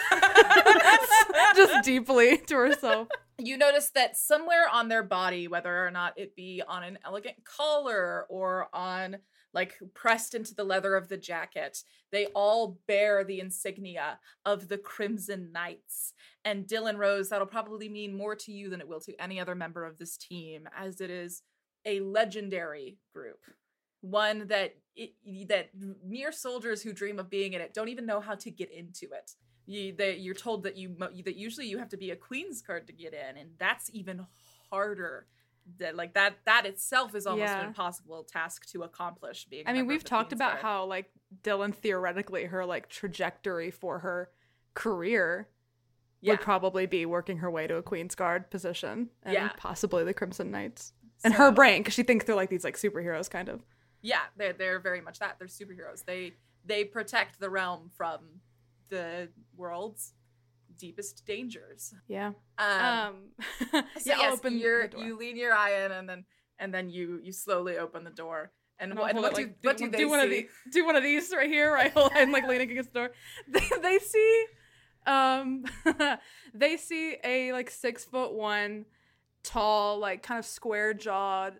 D: Just deeply to herself.
A: You notice that somewhere on their body, whether or not it be on an elegant collar or on like pressed into the leather of the jacket, they all bear the insignia of the Crimson Knights. And Dylan Rose, that'll probably mean more to you than it will to any other member of this team, as it is a legendary group. One that it, that mere soldiers who dream of being in it don't even know how to get into it. You, they, you're told that you that usually you have to be a Queen's card to get in, and that's even harder that like that that itself is almost
D: Yeah.
A: an impossible task to accomplish. Being, a
D: I mean,
A: member
D: we've
A: of the
D: talked
A: Queen's
D: about
A: Guard.
D: how like Dylan theoretically her like trajectory for her career
A: Yeah.
D: would probably be working her way to a Queen's Guard position and
A: Yeah.
D: possibly the Crimson Knights. In her
A: So-
D: brain, because she thinks they're like these like superheroes, kind of.
A: Yeah, they're they're very much that. They're superheroes. They they protect the realm from the world's deepest dangers.
D: Yeah.
A: Um,
D: Um.
A: so
D: yeah. I'll
A: yes,
D: open
A: you're,
D: the door.
A: you lean your eye in, and then and then you you slowly open the door. And,
D: And
A: what,
D: I'll
A: and
D: hold
A: what
D: it,
A: do
D: like,
A: what do they
D: do one of
A: see?
D: these? Do one of these right here, right? I'm like leaning against the door. They, they see, um, they see a like six foot one, tall, like kind of square jawed,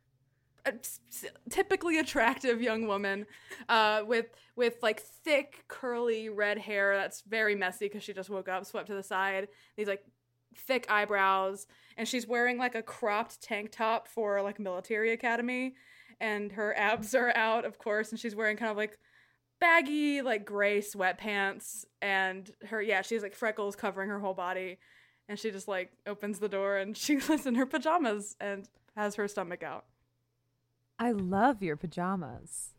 D: typically attractive young woman, uh, with with like thick curly red hair that's very messy because she just woke up, swept to the side. These like thick eyebrows, and she's wearing like a cropped tank top for like military academy, and her abs are out, of course, and she's wearing kind of like baggy like gray sweatpants, and her yeah she has like freckles covering her whole body, and she just like opens the door and she lives in her pajamas and has her stomach out.
E: I love your pajamas.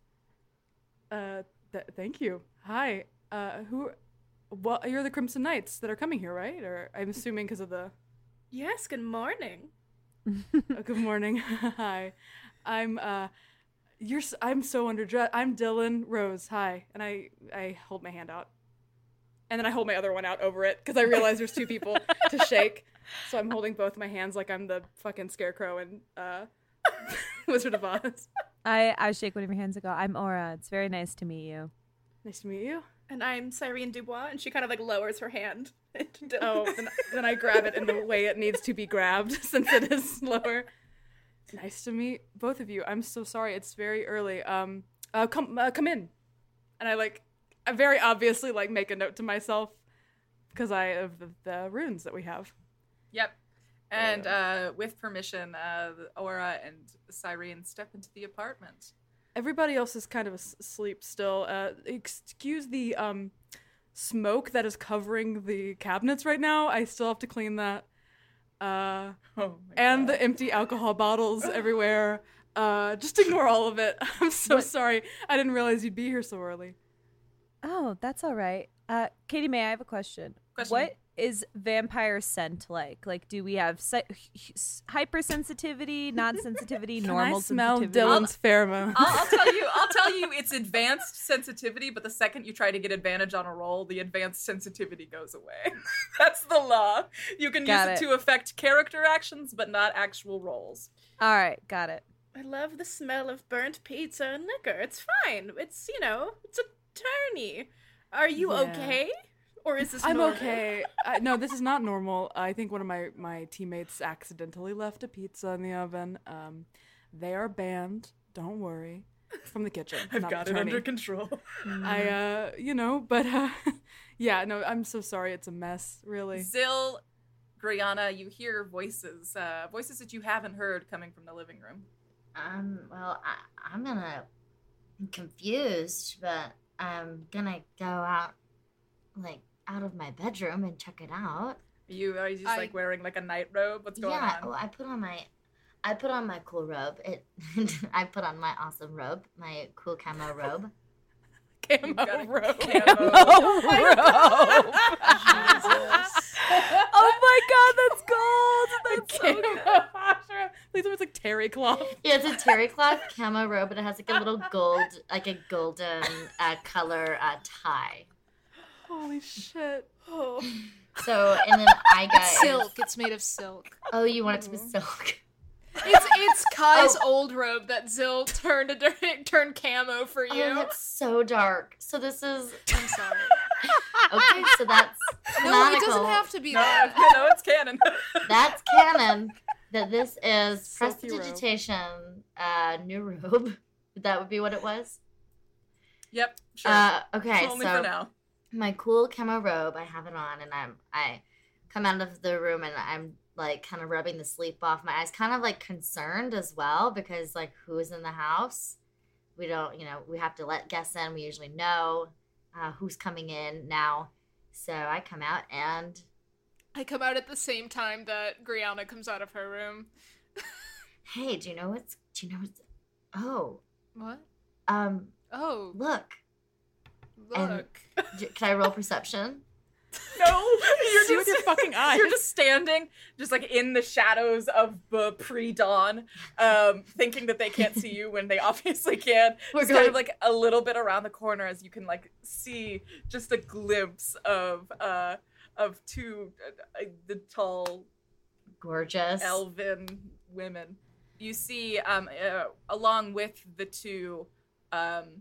D: Uh, th- thank you. Hi. Uh, who? Well, you're the Crimson Knights that are coming here, right? Or I'm assuming because of the.
B: Yes, good morning.
D: Oh, good morning. Hi. I'm uh, you're. s- I'm so underdressed. I'm Dylan Rose. Hi. And I I hold my hand out, and then I hold my other one out over it because I realize there's two people to shake. So I'm holding both my hands like I'm the fucking Scarecrow and uh, Wizard of Oz.
E: I, I shake one of your hands and go, I'm Aura. It's very nice to meet you.
D: Nice to meet you.
B: And I'm Cyrene Dubois, and she kind of like lowers her hand.
D: Oh, then, then I grab it in the way it needs to be grabbed since it is lower. Nice to meet both of you. I'm so sorry. It's very early. Um, uh, come, uh, come in. And I like, I very obviously like make a note to myself because I of the, the runes that we have.
A: Yep. And uh, with permission, uh, Aura and Cyrene step into the apartment.
D: Everybody else is kind of as- asleep still. Uh, excuse the um, smoke that is covering the cabinets right now. I still have to clean that. Uh,
A: Oh my
D: and
A: God.
D: the empty alcohol bottles everywhere. Uh, just ignore all of it. I'm so
E: What-
D: sorry. I didn't realize you'd be here so early.
E: Oh, that's all right. Uh, Katie May, I have a question.
A: Question.
E: What is vampire scent like? Like, do we have se- hypersensitivity, non-sensitivity,
D: Can
E: normal
D: I smell
E: sensitivity?
D: Dylan's pheromone?
A: I'll, I'll tell you. I'll tell you. It's advanced sensitivity, but the second you try to get advantage on a roll, the advanced sensitivity goes away. That's the law. You can
E: Got
A: use it,
E: it.
A: to affect character actions, but not actual rolls.
E: All right, got it.
B: I love the smell of burnt pizza and liquor. It's fine. It's, you know, it's a tourney. Are you
D: Yeah.
B: okay? Or is this
D: I'm
B: normal?
D: okay. I, no, this is not normal. I think one of my, my teammates accidentally left a pizza in the oven. Um, they are banned. Don't worry. From the kitchen. not the tourney.
A: control.
D: I, uh, you know, but, uh, yeah, no, I'm so sorry. It's a mess, really.
A: Zill, Brianna, you hear voices, uh, voices that you haven't heard coming from the living room.
F: Um, well, I, I'm gonna, I'm confused, but I'm gonna go out, like, out of my bedroom and check it out.
A: Are you are you just
C: I-
A: like wearing like a night robe? What's going
F: yeah,
A: on?
F: well, I put on my, I put on my cool robe. It, I put on my awesome robe, my cool camo robe.
D: Camo
A: You've got a
D: robe.
A: camo-
E: Oh my god, that's gold! That's so good.
D: Camo. Please, it was like terry cloth.
F: Yeah, it's a terry cloth camo robe, and it has like a little gold, like a golden uh, color uh, tie.
D: Holy shit.
B: Oh.
F: So, and then I got
C: Silk. It's made of silk.
F: Oh, you want it to be silk?
C: It's it's Kai's
F: Oh.
C: old robe that Zill turned to turned camo for you.
F: Oh, that's so dark. So this is
C: I'm sorry.
F: okay. So that's
C: No, it
F: canonical.
C: doesn't have to be
A: No,
C: that.
A: you know it's canon.
F: That's canon. That this is
D: Silky robe.
F: prestidigitation, uh, new robe. That would be what it was.
A: Yep, sure.
F: Uh, okay,
A: Only
F: so
A: for now.
F: my cool camo robe, I have it on, and I'm I come out of the room, and I'm like kind of rubbing the sleep off my eyes, kind of like concerned as well because like who's in the house? We don't, you know, we have to let guests in. We usually know uh, who's coming in now. So I come out and
C: I come out at the same time that Griana comes out of her room.
F: Hey, do you know what's? Do you know what's? Oh,
C: What?
F: um,
C: Oh,
F: look.
C: look.
F: And- J- Can I roll perception?
A: No, you're
D: See with your fucking eyes.
A: You're just standing, just like in the shadows of the pre-dawn, um, thinking that they can't see you when they obviously can.
F: We're
A: It's kind
F: going-
A: of like a little bit around the corner as you can like see just a glimpse of uh of two uh, uh, the tall
F: Gorgeous.
A: elven women. You see, um, uh, along with the two, um,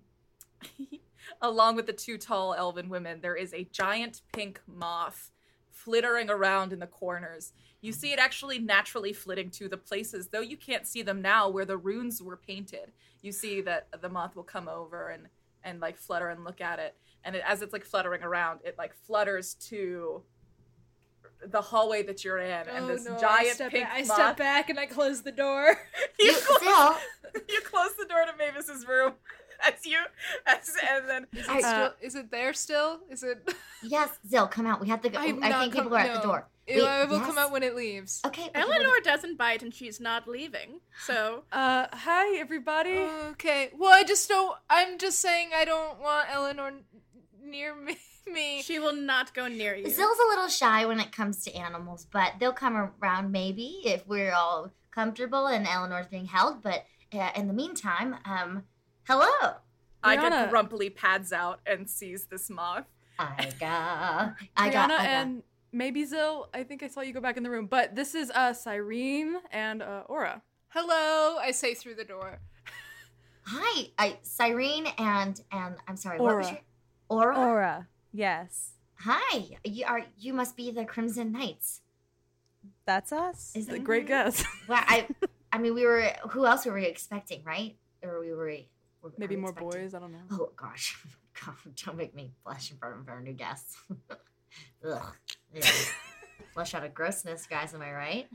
A: along with the two tall elven women, there is a giant pink moth flittering around in the corners. You see it actually naturally flitting to the places, though you can't see them now, where the runes were painted. You see that the moth will come over and and like flutter and look at it, and it, as it's like fluttering around, it like flutters to the hallway that you're in, and
C: Oh,
A: this
C: no, I
A: giant
C: step
A: pink
C: ba- I
A: moth.
C: step back and I close the door.
A: you,
F: You,
A: close,
F: Zil,
A: you close the door to Mavis's room as you as and then
C: Is
F: I-
C: it, still, is it there still? Is it?
F: yes, Zil, come out. We have to go.
C: I'm
F: I
C: not
F: think people
C: com-
F: are at the
C: no.
F: door.
C: It,
F: Wait,
C: I will
F: yes?
C: come out when it leaves.
F: Okay. okay,
B: Eleanor doesn't bite and she's not leaving. So
D: Uh, hi everybody.
C: Okay. Well, I just don't. I'm just saying I don't want Eleanor n- near me. me.
B: she will not go near you.
F: Zill's a little shy when it comes to animals, but they'll come around maybe if we're all comfortable and Eleanor's being held. But uh, in the meantime, um, hello.
A: Iga
D: Brianna.
A: grumpily pads out and sees this moth.
F: I got, I got,
D: Brianna
F: I got.
D: and maybe Zil. I think I saw you go back in the room, but this is uh Cyrene and uh Aura.
C: Hello, I say through the door.
F: Hi, I Cyrene and and I'm sorry. What was
D: Aura.
F: your Aura?
E: Aura. Yes.
F: Hi, you are. You must be the Crimson Knights.
E: That's us.
F: Is
D: It's a
F: it?
D: great guess.
F: Well, I, I mean, we were. Who else were we expecting, right? Or we were. were
D: Maybe
F: are we
D: more
F: expecting-
D: boys. I don't know.
F: Oh gosh, God, don't make me blush in front of our new guests. Ugh. Yeah. Blush out of grossness, guys. Am I right?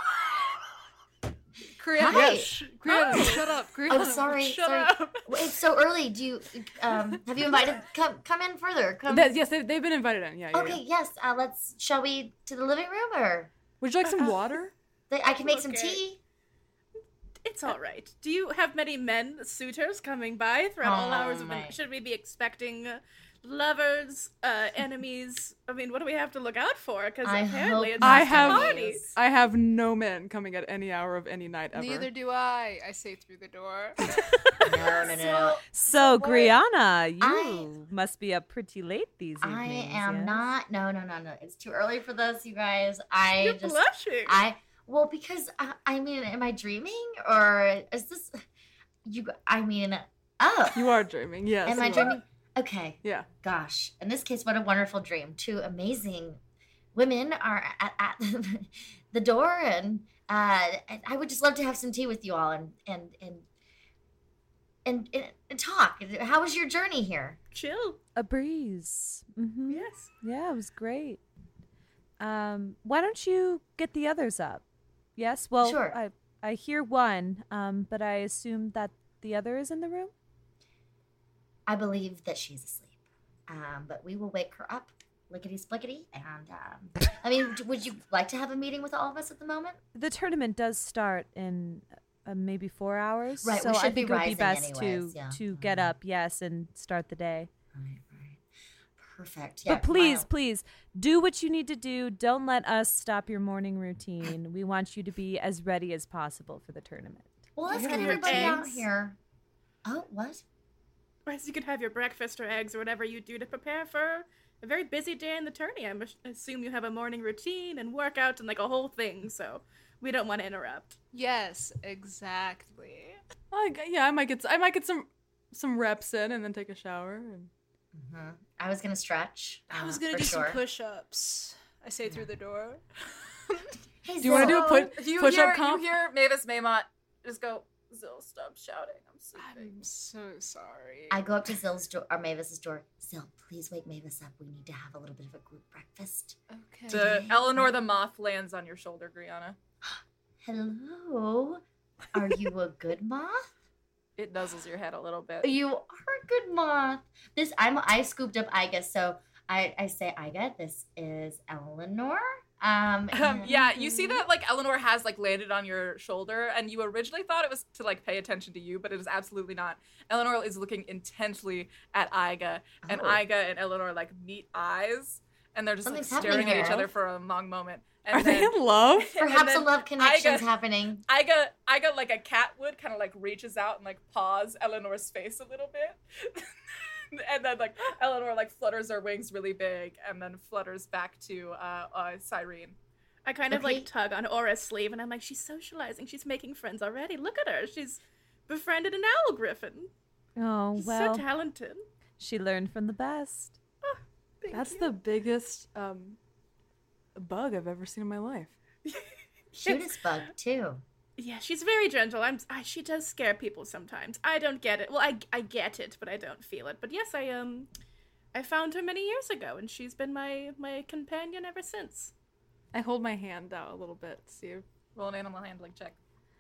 C: Brianna,
F: Hi.
C: sh- Brianna, shut up. Brianna,
F: Oh, sorry.
C: Shut
F: sorry.
C: up.
F: Well, it's so early. Do you? Um, have you invited? Come, come in further. Come.
D: That- yes, they've, they've been invited in. Yeah. yeah,
F: okay.
D: yeah.
F: Yes. Uh, let's. Shall we to the living room, or
D: Would you like some water?
F: they, I can make some
B: Okay.
F: tea.
B: It's all right. Do you have many men suitors coming by throughout all
F: Oh,
B: hours of the
F: my.
B: night? Should we be expecting uh, lovers, uh, enemies? I mean, what do we have to look out for? Because
F: I
B: apparently
F: hope
B: it's
D: I
B: a
D: have-
B: party.
D: I have no men coming at any hour of any night ever.
C: Neither do I. I say through the door.
F: No, no, no, no.
E: So,
F: What?
E: Griana, you
F: I-
E: must be up pretty late these
F: I
E: evenings.
F: am
E: yes?
F: not. No, no, no, no. It's too early for this, you guys. I
B: You're
F: just.
B: blushing.
F: I well because I, I mean, am I dreaming or is this? You. I mean, oh,
D: You are dreaming. Yes.
F: am I
D: you are.
F: dreaming? Okay.
D: Yeah.
F: Gosh. In this case, what a wonderful dream. Two amazing women are at, at the door, and uh, and I would just love to have some tea with you all and and and and, and, and talk. How was your journey here?
B: Chill.
E: A breeze. hmm
B: Yes.
E: Yeah, it was great. Um, why don't you get the others up? Yes. Well,
F: Sure.
E: I I hear one, um, but I assume that the other is in the room.
F: I believe that she's asleep, um, but we will wake her up, lickety splickety. And um, I mean, would you like to have a meeting with all of us at the moment?
E: The tournament does start in uh, maybe four hours,
F: Right, we
E: so I
F: should be
E: think it would be
F: rising
E: best
F: anyways,
E: to
F: yeah.
E: to get
F: Mhm.
E: up, yes, and start the day.
F: Right, right. Perfect. Yeah,
E: but please,
F: wow.
E: please do what you need to do. Don't let us stop your morning routine. We want you to be as ready as possible for the tournament.
F: Well, let's
B: You
F: get
B: have your
F: everybody out
B: eggs.
F: here. Oh, what?
B: Whereas you could have your breakfast or eggs or whatever you do to prepare for a very busy day in the tourney. I must assume you have a morning routine and workout and like a whole thing, so we don't want to interrupt.
C: Yes, exactly.
D: I, yeah, I might get I might get some some reps in and then take a shower. And
F: hmm I was gonna stretch.
C: I was
F: uh,
C: gonna
F: for
C: do
F: sure.
C: some push-ups. I say through the door.
F: Hey,
D: Do you wanna
F: Zil.
D: do a put-
A: Oh, you
D: push-up
A: hear,
D: comp?
A: You hear Mavis Maymont just go, Zil, stop shouting. I'm sleeping.
C: I'm so sorry.
F: I go up to Zill's door or Mavis's door. Zil, please wake Mavis up. We need to have a little bit of a group breakfast.
C: Okay.
A: The Eleanor the moth lands on your shoulder, Griana.
F: Hello. Are you a good moth?
A: It nuzzles your head a little bit.
F: You are a good moth. This I'm I scooped up Iga, so I I say Iga. This is Eleanor. Um,
A: Um, yeah, you see that like Eleanor has like landed on your shoulder, and you originally thought it was to like pay attention to you, but it is absolutely not. Eleanor is looking intently at Iga, and
F: Oh.
A: Iga and Eleanor like meet eyes, and they're just like
F: Something's
A: staring
F: happening
A: at each
F: here.
A: other for a long moment. And
D: Are they
A: then,
D: in love?
A: and
F: Perhaps a
A: then
F: love connection's
A: Iga-
F: happening.
A: Iga, Iga, like a cat would, kind of like reaches out and like paws Eleanor's face a little bit, and then like Eleanor like flutters her wings really big, and then flutters back to uh, uh Cyrene.
B: I kind of
F: Okay.
B: like tug on Aura's sleeve, and I'm like, she's socializing. She's making friends already. Look at her. She's befriended an owl griffin.
E: Oh,
B: She's
E: well,
B: so talented.
E: she learned from the best.
B: Thank
D: That's
B: you.
D: the biggest um, bug I've ever seen in my life.
F: Cutest bug too.
B: Yeah, she's very gentle. I'm. I, she does scare people sometimes. I don't get it. Well, I I get it, but I don't feel it. But yes, I um, I found her many years ago, and she's been my my companion ever since.
D: I hold my hand out a little bit to see if...
A: Roll an animal handling check.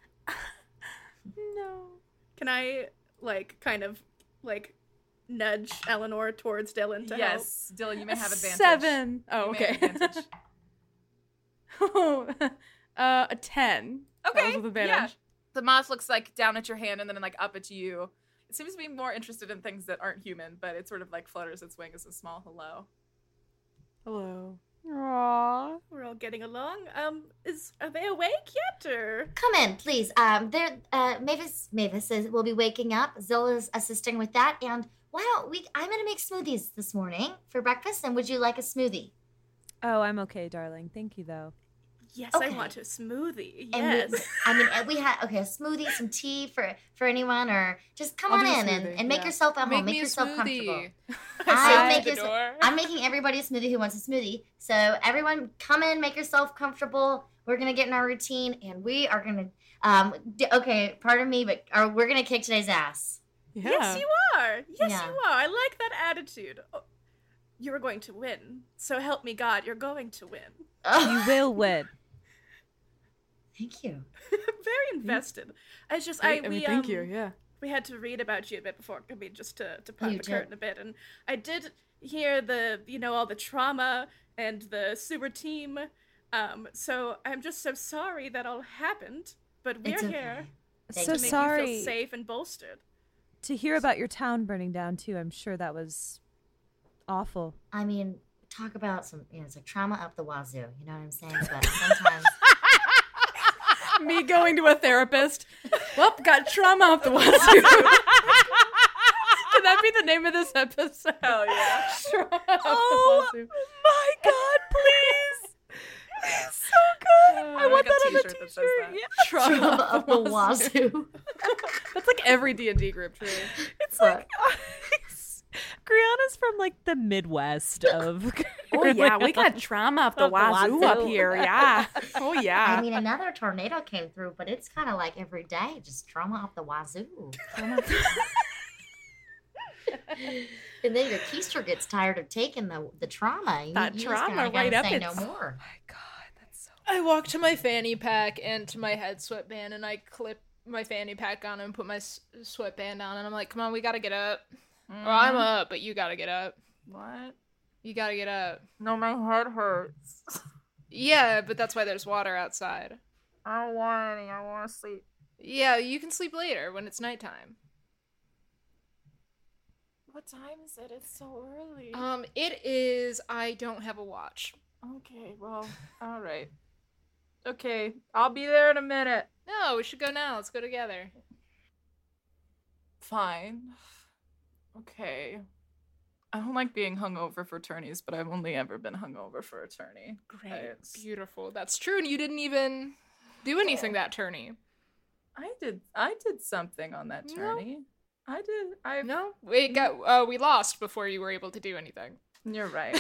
D: No.
B: Can I like kind of like nudge Eleanor towards Dylan to help?
A: Yes, Dylan, you may have advantage.
D: Seven. Oh,
A: You may have
D: okay.
A: advantage.
D: Oh, uh, a ten. That was
A: Okay,
D: with
A: yeah.
D: advantage.
A: The moth looks like down at your hand and then like up at you. It seems to be more interested in things that aren't human, but it sort of like flutters its wing as a small hello.
D: Hello.
E: Aww.
B: We're all getting along. Um, is are they awake yet, or?
F: Come in, please. Um, there, uh, Mavis, Mavis is, will be waking up. Zilla's assisting with that, and why don't we? I'm gonna make smoothies this morning for breakfast. And would you like a smoothie?
E: Oh, I'm okay, darling. Thank you, though.
B: Yes, I
F: Okay.
B: want a smoothie.
F: And
B: Yes.
F: we, I mean, and we had okay, a smoothie, some tea for for anyone, or just come
D: I'll
F: on
D: do a
F: in and,
D: smoothie,
F: and make
D: yeah.
F: yourself at
C: Make
F: home. Make
C: me a
F: yourself comfortable.
C: smoothie.
F: I'll
C: Outside
F: make
C: the
F: you.
C: door.
F: I'm making everybody a smoothie who wants a smoothie. So everyone, come in, make yourself comfortable. We're gonna get in our routine, and we are gonna. Um, d- okay, pardon me, but are, we're gonna kick today's ass.
D: Yeah.
B: Yes, you are. Yes,
F: Yeah.
B: you are. I like that attitude. Oh, you're going to win. So help me God, you're going to win.
E: You will win.
F: Thank you.
B: Very invested. I just,
D: I,
B: I,
D: I
B: we
D: mean, thank
B: um,
D: you. Yeah.
B: we had to read about you a bit before, I mean, just to to pop
F: You
B: the
F: did.
B: curtain a bit, and I did hear the, you know, all the trauma and the sewer team. Um, so I'm just so sorry that all happened, but we're
F: It's okay.
B: here
F: Thank
E: So
B: to
F: you.
B: make you
E: sorry
B: feel safe and bolstered.
E: to hear about your town burning down too. I'm sure that was awful.
F: I mean, talk about some, you know, it's like trauma up the wazoo. You know what I'm saying? But sometimes.
D: Me going to a therapist. Well, got trauma off the wazoo. Can that be the name of this episode?
A: Hell yeah.
D: Trauma
E: Oh,
D: off the wazoo.
E: My God, please! So good.
D: Uh,
E: I want
A: Make a
E: that on a
A: t-shirt that says
E: t-shirt.
A: that.
E: Yeah.
D: Trauma,
F: Trauma up the wazoo.
D: That's like every D and D group, truly.
E: It's
F: But-
E: like Brianna's from like the Midwest of.
D: Oh yeah, we got trauma off the
E: Off the
D: wazoo up
E: wazoo.
D: here. Yeah. Oh yeah.
F: I mean, another tornado came through, but it's kind of like every day, just trauma off the wazoo. And then your keister gets tired of taking the the trauma. You,
D: That
F: you
D: trauma
F: just kinda
D: right
F: gotta
D: up
F: say
D: its-
F: no more.
E: My God, that's so.
C: I walk to my fanny pack and to my head sweatband, and I clip my fanny pack on and put my s- sweatband on, and I'm like, "Come on, we gotta get up."
A: Mm.
C: Well, I'm up, but you gotta get up.
A: What?
C: You gotta get up.
A: No, my head hurts.
C: Yeah, but that's why there's water outside.
A: I don't want any. I want to sleep.
C: Yeah, you can sleep later when it's nighttime.
A: What time is it? It's so early.
C: Um, it is. I don't have a watch.
A: Okay, well, all right. Okay, I'll be there in a minute.
C: No, we should go now. Let's go together.
A: Fine. Okay. I don't like being hungover for tourneys, but I've only ever been hungover for a tourney.
C: Great,
A: It's-
C: beautiful. That's true, and you didn't even do anything that tourney.
A: I did. I did something on that
C: No.
A: tourney. I did. I.
C: No, we got. Uh, we lost before you were able to do anything.
A: You're right.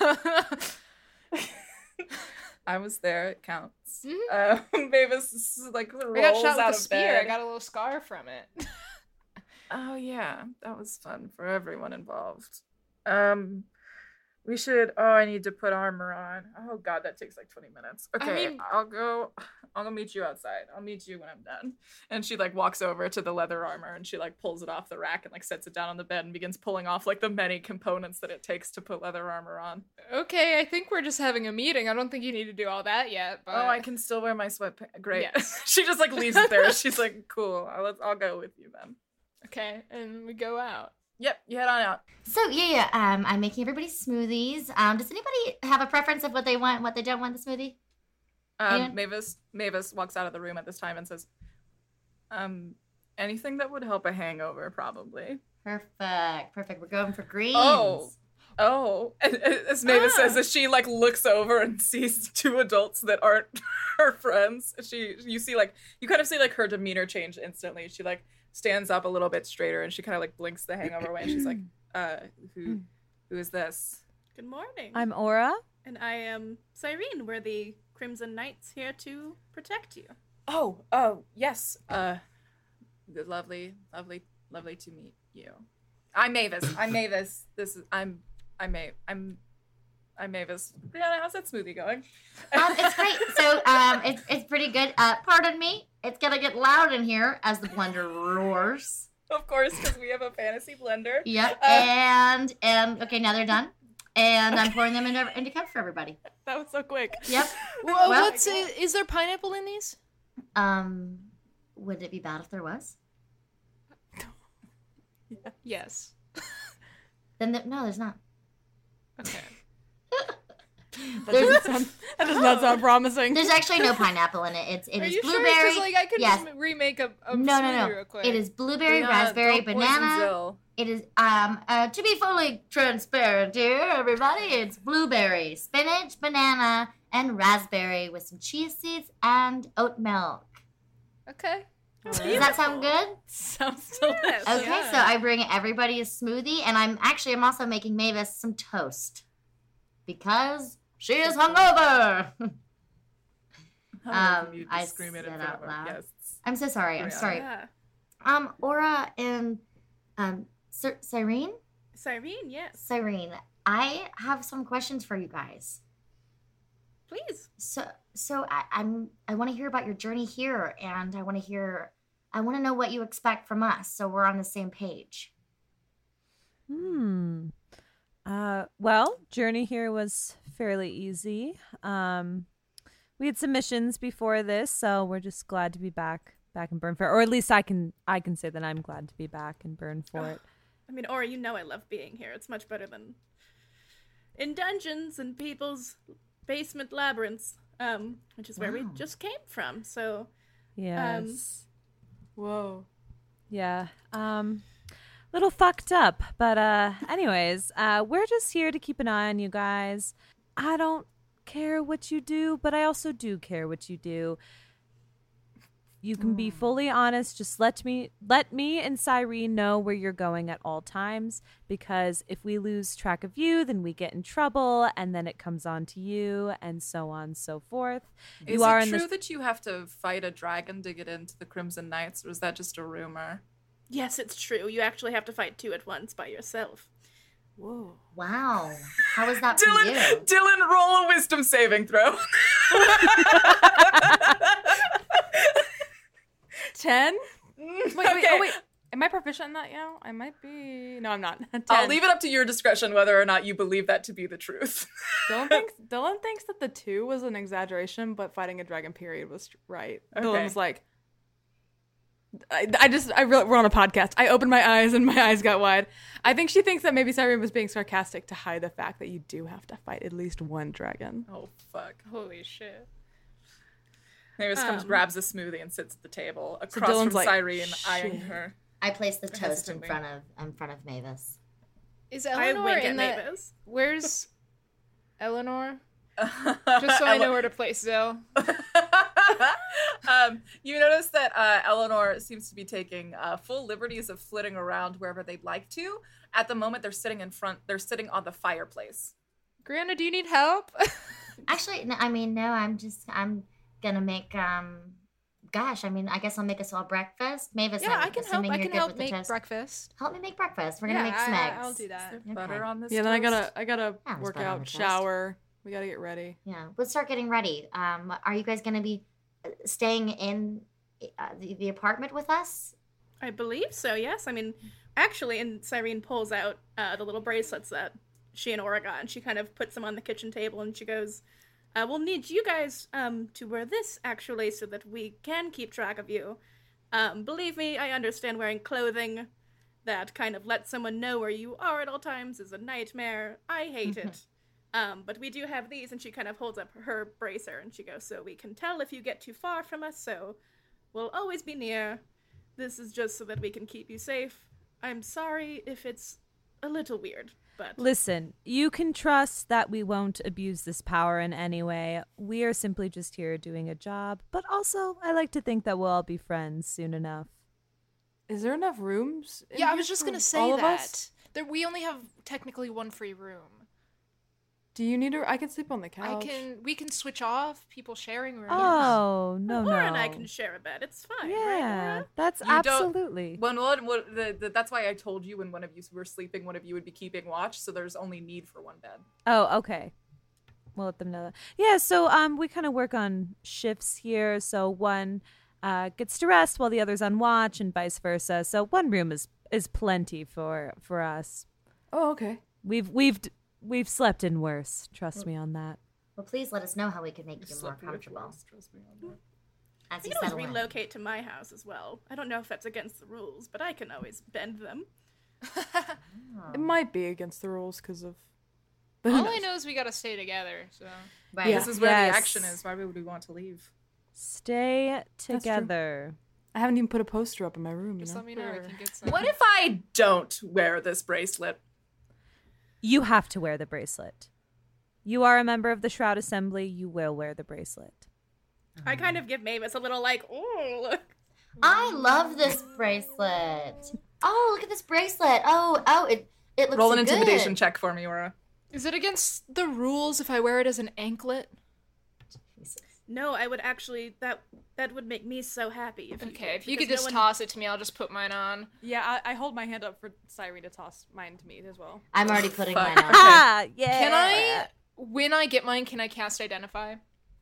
A: I was there. It counts.
C: Mhm.
A: Um, Mavis is, like rolls
C: I got shot
A: out
C: with a
A: of
C: spear.
A: bed.
C: I got a little scar from it.
A: Oh yeah, that was fun for everyone involved. Um, We should. Oh, I need to put armor on. Oh God, that takes like twenty minutes. Okay,
C: mean-
A: I'll go. I'll go meet you outside. I'll meet you when I'm done. And she like walks over to the leather armor and she like pulls it off the rack and like sets it down on the bed and begins pulling off like the many components that it takes to put leather armor on.
C: Okay, I think we're just having a meeting. I don't think you need to do all that yet. But...
A: Oh, I can still wear my sweatpants. Great.
C: Yes.
A: She just like leaves it there. She's like, cool. I'll, I'll go with you then.
C: Okay, and we go out.
A: Yep, you head on out.
F: So yeah, yeah. Um, I'm making everybody smoothies. Um, does anybody have a preference of what they want, what they don't want in the smoothie?
A: Um,
F: Yeah.
A: Mavis Mavis walks out of the room at this time and says, um, anything that would help a hangover, probably.
F: Perfect, perfect. We're going for greens.
A: Oh. Oh, and, and as Mavis
C: Ah.
A: says, as she like looks over and sees two adults that aren't her friends, she you see like you kind of see like her demeanor change instantly. She like stands up a little bit straighter and she kind of like blinks the hangover away and she's like, uh, who who is this?
B: Good morning.
E: I'm Aura.
B: and I am Cyrene. We're the Crimson Knights here to protect you.
A: Oh, oh, yes. Uh, good, lovely, lovely, lovely to meet you. I'm Mavis. I'm Mavis. This is I'm I'm Ma- I'm I'm Mavis. Brianna, how's that smoothie going?
F: Um, it's great. So um, it's it's pretty good. Uh, pardon me. It's gonna get loud in here as the blender roars.
A: Of course, because we have a fantasy blender.
F: Yep.
A: Uh,
F: and and okay, now they're done. And I'm pouring them into into cups for everybody.
B: That was so quick.
F: Yep.
C: Well,
F: Well-
C: what's it, is there pineapple in these?
F: Um, would it be bad if there was?
C: Yes.
F: Then the, no, there's not.
C: Okay.
D: That
F: There's,
D: doesn't sound, that does not sound promising.
F: there's actually no pineapple in it. It's it
C: Are
F: is
C: you
F: blueberry.
C: sure? Because like I could
F: yes.
C: just remake a, a
F: no, no,
C: smoothie
F: no.
C: real quick.
F: It is blueberry,
A: Brianna,
F: raspberry,
A: don't poison
F: banana.
A: Zill.
F: It is um uh, to be fully transparent here, everybody. It's blueberry, spinach, banana, and raspberry with some chia seeds and oat milk.
C: Okay.
F: Does that sound good?
D: Sounds delicious.
B: Yes.
F: Okay,
B: Yeah.
F: so I bring everybody a smoothie, and I'm actually I'm also making Mavis some toast because she is hungover.
A: How
F: Um,
A: you
F: I
A: scream it in
F: said
A: front
F: out
A: of our
F: loud.
A: guests.
F: I'm so sorry. I'm
A: Brianna.
F: sorry.
B: Yeah.
F: Um, Aura and um, Sir- Cyrene,
B: Cyrene, yes.
F: Cyrene, I have some questions for you guys.
B: Please.
F: So, so I, I'm I want to hear about your journey here, and I want to hear, I want to know what you expect from us, so we're on the same page.
E: Hmm. Uh, well, journey here was fairly easy. Um, we had some missions before this, so we're just glad to be back, back in Burnfort, or at least I can, I can say that I'm glad to be back in Burnfort.
B: I mean, Aura, you know I love being here. It's much better than in dungeons and people's basement labyrinths, um, which is where we
F: Wow.
B: just came from. So,
E: Yes.
D: Whoa.
E: Yeah. Um, little fucked up, but uh, anyways, uh, we're just here to keep an eye on you guys. I don't care what you do, but I also do care what you do. You can be fully honest. Just let me let me and Cyrene know where you're going at all times, because if we lose track of you, then we get in trouble, and then it comes on to you, and so on and so forth.
A: Is
E: you are
A: it
E: in
A: true
E: the
A: that you have to fight a dragon to get into the Crimson Knights, or is that just a rumor?
B: yes, it's true. You actually have to fight two at once by yourself.
D: Whoa.
F: Wow, how was that for
A: Dylan,
F: you?
A: Dylan, roll a wisdom saving throw.
D: Ten? Wait, wait,
A: Okay.
D: oh wait. Am I proficient in that now? I might be. No, I'm not. Ten.
A: I'll leave it up to your discretion whether or not you believe that to be the truth.
D: Dylan thinks Dylan thinks that the two was an exaggeration, but fighting a dragon period was right.
A: Okay.
D: Dylan was like, I, I just I re- we're on a podcast. I opened my eyes and my eyes got wide. I think she thinks that maybe Cyrene was being sarcastic to hide the fact that you do have to fight at least one dragon.
A: Oh, fuck.
C: Holy shit.
A: Mavis comes,
B: Um,
A: grabs a smoothie, and sits at the table across
D: Dylan's
A: from
D: like,
A: Cyrene, eyeing
D: "Shit."
A: her.
F: I placed the toast in
A: Hesitantly.
F: front of in front of Mavis.
C: Is
B: I
C: Eleanor
B: wink
C: in
B: at
C: that?
B: Mavis.
C: Where's Eleanor? Just so I know where to place Zill.
A: um, you notice that uh, Eleanor seems to be taking uh, full liberties of flitting around wherever they'd like to. At the moment, they're sitting in front. They're sitting on the fireplace.
C: Brianna, do you need help?
F: Actually, no, I mean, no. I'm just I'm gonna make um gosh, I mean, I guess I'll make us all breakfast. Mavis,
C: Yeah,
F: I'm
C: I can help.
F: assuming
C: I
F: you're
C: can
F: good
C: help
F: with the
C: make
F: toast.
C: breakfast.
F: Help me make breakfast. We're gonna
C: Yeah,
F: make
C: I-
F: some
C: I-
F: eggs.
C: I'll do that.
A: Is there butter on this
D: Yeah, then I
A: toast?
D: gotta I gotta
F: Yeah, there's
D: work
F: butter on the
D: out,
F: toast.
D: shower. We gotta get ready.
F: Yeah, let's start getting ready. Um, are you guys gonna be uh, staying in uh, the, the apartment with us?
B: I believe so, yes. I mean, actually, and Cyrene pulls out uh, the little bracelets that she and Aura got, and she kind of puts them on the kitchen table, and she goes, uh, we'll need you guys um, to wear this, actually, so that we can keep track of you. Um, believe me, I understand wearing clothing that kind of lets someone know where you are at all times is a nightmare. I hate it. Um, but we do have these, and she kind of holds up her bracer, and she goes, so we can tell if you get too far from us, so we'll always be near. This is just so that we can keep you safe. I'm sorry if it's a little weird, but...
E: Listen, you can trust that we won't abuse this power in any way. We are simply just here doing a job, but also I like to think that we'll all be friends soon enough.
D: Is there enough rooms? in
C: Yeah, I
D: here
C: was just
D: for
C: gonna say
D: all of
C: that.
D: us?
C: There, we only have technically one free room.
D: Do you need a? I can sleep on the couch.
C: I can. We can switch off people sharing rooms.
E: Oh, no, no.
B: Laura and I can share a bed. It's fine, right,
E: Yeah,
B: Laura?
E: that's
A: You don't-
E: absolutely.
A: When one, what, the, the, that's why I told you when one of you were sleeping, one of you would be keeping watch. So there's only need for one bed.
E: Oh, okay. We'll let them know that. Yeah, so um, we kind of work on shifts here. So one uh, gets to rest while the other's on watch, and vice versa. So one room is is plenty for for us.
D: Oh, okay.
E: We've we've d- we've slept in worse. Trust me on that.
F: Well, please let us know how we can make you more
A: Slept with
F: comfortable
A: worse, trust me on that.
F: as
B: We
F: you
B: can always
F: settle in.
B: relocate to my house as well. I don't know if that's against the rules, but I can always bend them.
F: Oh.
D: It might be against the rules because of. But who
C: All I
D: knows?
C: know is we gotta stay together. So
F: Right.
D: Yeah.
A: This is where
E: Yes.
A: the action is. Why would we want to leave?
E: Stay
D: true.
E: together.
D: I haven't even put a poster up in my room. You
C: just
D: know.
C: let me know. I can get some.
A: What if I don't wear this bracelet?
E: You have to wear the bracelet. You are a member of the Shroud Assembly. You will wear the bracelet.
B: I kind of give Mavis a little like, oh, look.
F: I love this bracelet. Oh, look at this bracelet. Oh, oh, it it looks
A: Roll
F: so
A: an
F: good.
A: intimidation check for me, Aura.
C: Is it against the rules if I wear it as an anklet?
B: No, I would actually, that that would make me so happy. If you
C: Okay,
B: did,
C: if you could
B: because
C: just
B: no one-
C: toss it to me, I'll just put mine on.
D: Yeah, I, I hold my hand up for Cyrene to toss mine to me as well.
F: I'm already putting
A: Fuck.
F: mine on.
E: Ah, yeah.
C: Can I, when I get mine, can I cast Identify?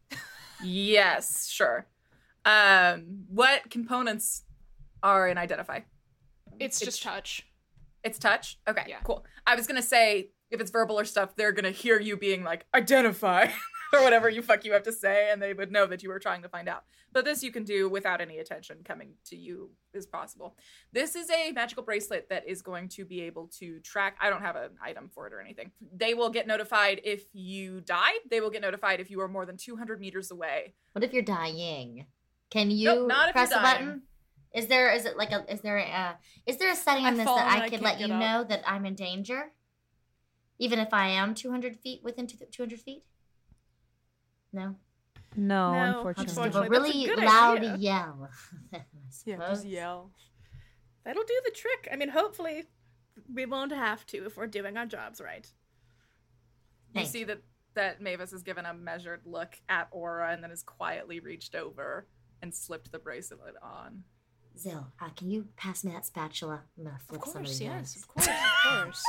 A: Yes, sure. Um, what components are in Identify?
C: It's,
A: It's-
C: just touch.
A: It's touch? Okay,
C: Yeah.
A: cool. I was gonna say, if it's verbal or stuff, they're gonna hear you being like, identify, or whatever you fuck you have to say, and they would know that you were trying to find out. But this you can do without any attention coming to you is possible. This is a magical bracelet that is going to be able to track, I don't have an item for it or anything. They will get notified if you die. They will get notified if you are more than two hundred meters away.
F: What if you're dying? Can you
A: Nope, not if
F: press
A: you're
F: a
A: dying.
F: button? Is there is it like a is there a is there a setting on
D: I
F: this
D: fall
F: that
D: and
F: I
D: I
F: could
D: can't
F: let
D: get
F: you
D: up.
F: know that I'm in danger, even if I am two hundred feet within two hundred feet? No.
E: No,
B: No,
F: I'll
E: unfortunately.
F: just give
B: Unfortunately,
F: a
B: that's a
F: really
B: good
F: loud
B: idea.
F: yell. I
D: Yeah,
F: suppose.
D: just yell.
B: That'll do the trick. I mean, hopefully we won't have to if we're doing our jobs right.
A: You
F: Thank
A: see that that Mavis has given a measured look at Aura and then has quietly reached over and slipped the bracelet on.
F: Zill, uh, can you pass me that spatula? I'm gonna
C: Of
F: flip some of
C: course,
F: these
C: yes,
F: eggs.
C: of course, of course.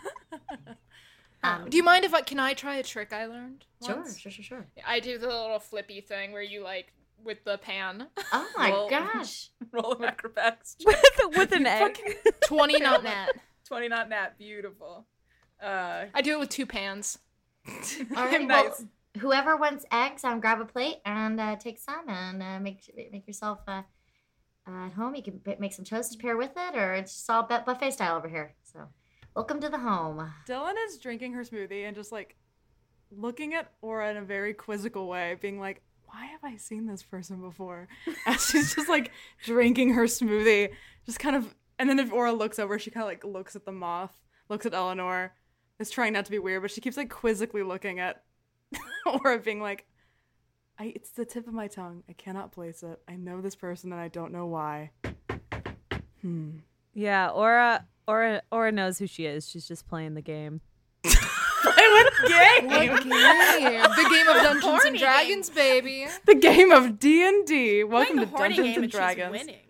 F: Um,
C: Do you mind if I, can I try a trick I learned
F: Sure,
C: once?
F: sure, sure, sure.
C: I do the little flippy thing where you, like, with the pan.
F: Oh my
A: Well-
F: gosh.
A: Roll an acrobatics check.
E: with, with an egg.
C: twenty, not net.
A: twenty not nat. Beautiful. Uh,
C: I do it with two pans.
F: All right,
A: nice.
F: well, whoever wants eggs, um, grab a plate and uh, take some and uh, make make yourself uh, uh, at home. You can b- make some toast to pair with it, or it's just all bu- buffet style over here. So, welcome to the home.
D: Dylan is drinking her smoothie and just like looking at Aura in a very quizzical way, being like, why have I seen this person before? As she's just like drinking her smoothie, just kind of. And then if Aura looks over, she kind of like looks at the moth, looks at Eleanor, is trying not to be weird, but she keeps like quizzically looking at Aura, being like, I, it's the tip of my tongue. I cannot place it. I know this person and I don't know why. Hmm.
E: Yeah, Aura, Aura, Aura knows who she is. She's just playing the game.
D: What game?
C: What game? The game of Dungeons
B: Horny
C: and Dragons, baby.
D: The game of D and D. Welcome
B: Playing
D: to
B: a horny
D: Dungeons
B: game
D: and
B: she's
D: Dragons.
B: winning.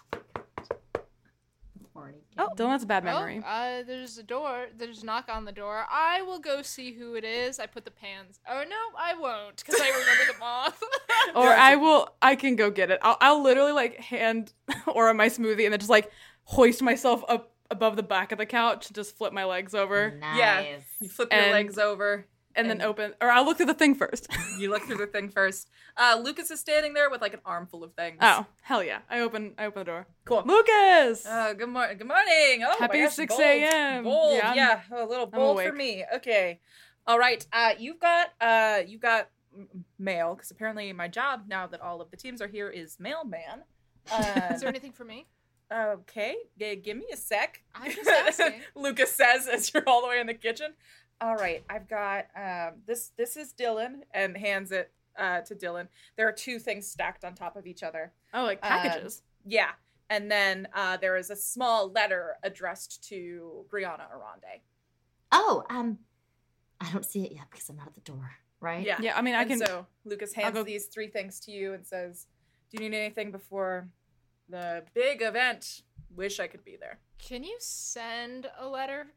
D: Oh, Dylan has a bad memory.
C: Oh, uh, there's a door. There's a knock on the door. I will go see who it is. I put the pans. Oh no, I won't, because I remember the moth.
D: Or I will. I can go get it. I'll, I'll literally like hand Aura my smoothie and then just like hoist myself up above the back of the couch and just flip my legs over
F: Nice.
A: Yeah. You flip your
D: And-
A: legs over.
D: and,
A: And-
D: then open. Or I'll look through the thing first.
A: You look through the thing first. Uh, Lucas is standing there with like an armful of things.
D: Oh hell yeah! I open. I open the door.
A: Cool.
D: Lucas.
A: Uh, good morning. Good morning. Oh,
D: Happy
A: my gosh,
D: six
A: bold.
D: a.m..
A: Bold.
D: Yeah,
A: Yeah,
D: I'm-
A: a little
D: I'm
A: bold for
D: awake.
A: me. Okay. All right. Uh, you've got uh, you got m- mail because apparently my job now that all of the teams are here is mailman. Uh,
C: Is there anything for me?
A: okay. G- give me a sec.
C: I'm just asking.
A: Lucas says as you're all the way in the kitchen. All right. I've got um, this. This is Dylan and hands it uh, to Dylan. There are two things stacked on top of each other.
D: Oh, like
A: Um,
D: packages.
A: Yeah. And then uh, there is a small letter addressed to Brianna Arande.
F: Oh, um, I don't see it yet because I'm not at the door, right?
A: Yeah.
D: yeah, I mean, I
A: And
D: can.
A: so Lucas hands
D: go-
A: these three things to you and says, "Do you need anything before the big event? Wish I could be there."
C: Can you send a letter?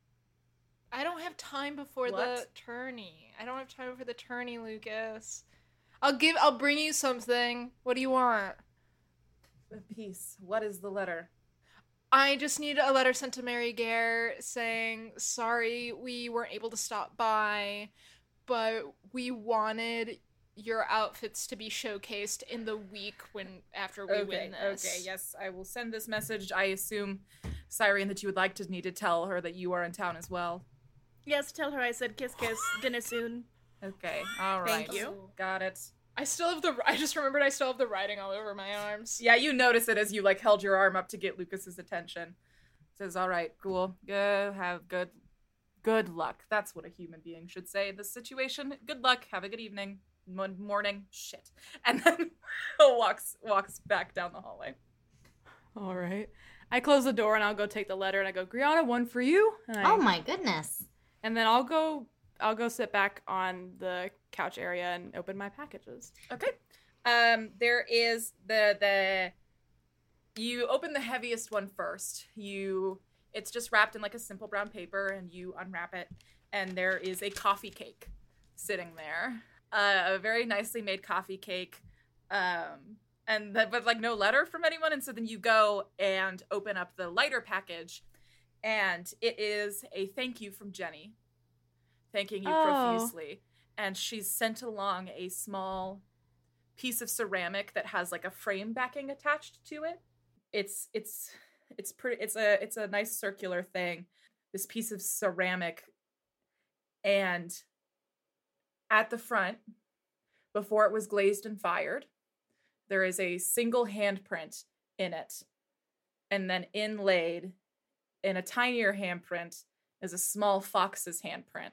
C: I don't have time before the
A: What?
C: tourney. I don't have time for the tourney, Lucas. I'll give. I'll bring you something. What do you want?
A: Peace. What is the letter?
C: I just need a letter sent to Mary Gare saying, sorry, we weren't able to stop by, but we wanted your outfits to be showcased in the week when after we
A: okay.
C: win this.
A: Okay. Yes, I will send this message. I assume, Cyrene, that you would like to need to tell her that you are in town as well.
B: Yes, tell her I said kiss kiss, dinner soon.
A: Okay. All right.
B: Thank you.
A: Got it.
C: I still have the. I just remembered I still have the writing all over my arms.
A: Yeah, you notice it as you like held your arm up to get Lucas's attention. Says, "All right, cool. Go have good, good luck." That's what a human being should say in this situation. Good luck. Have a good evening, Mo- morning. Shit, and then walks walks back down the hallway.
D: All right. I close the door and I'll go take the letter and I go, Griana, one for you. And I,
F: Oh my goodness.
D: And then I'll go. I'll go sit back on the couch area and open my packages.
A: Okay. Um, there is the the. You open the heaviest one first. You, it's just wrapped in like a simple brown paper, and you unwrap it, and there is a coffee cake sitting there, uh, a very nicely made coffee cake, um, and that, but like no letter from anyone. And so then you go and open up the lighter package, and it is a thank you from Jenny, thanking you
D: Oh.
A: profusely, and she's sent along a small piece of ceramic that has like a frame backing attached to it. It's it's it's pretty it's a it's a nice circular thing, this piece of ceramic, and at the front, before it was glazed and fired, there is a single handprint in it, and then inlaid in a tinier handprint is a small fox's handprint.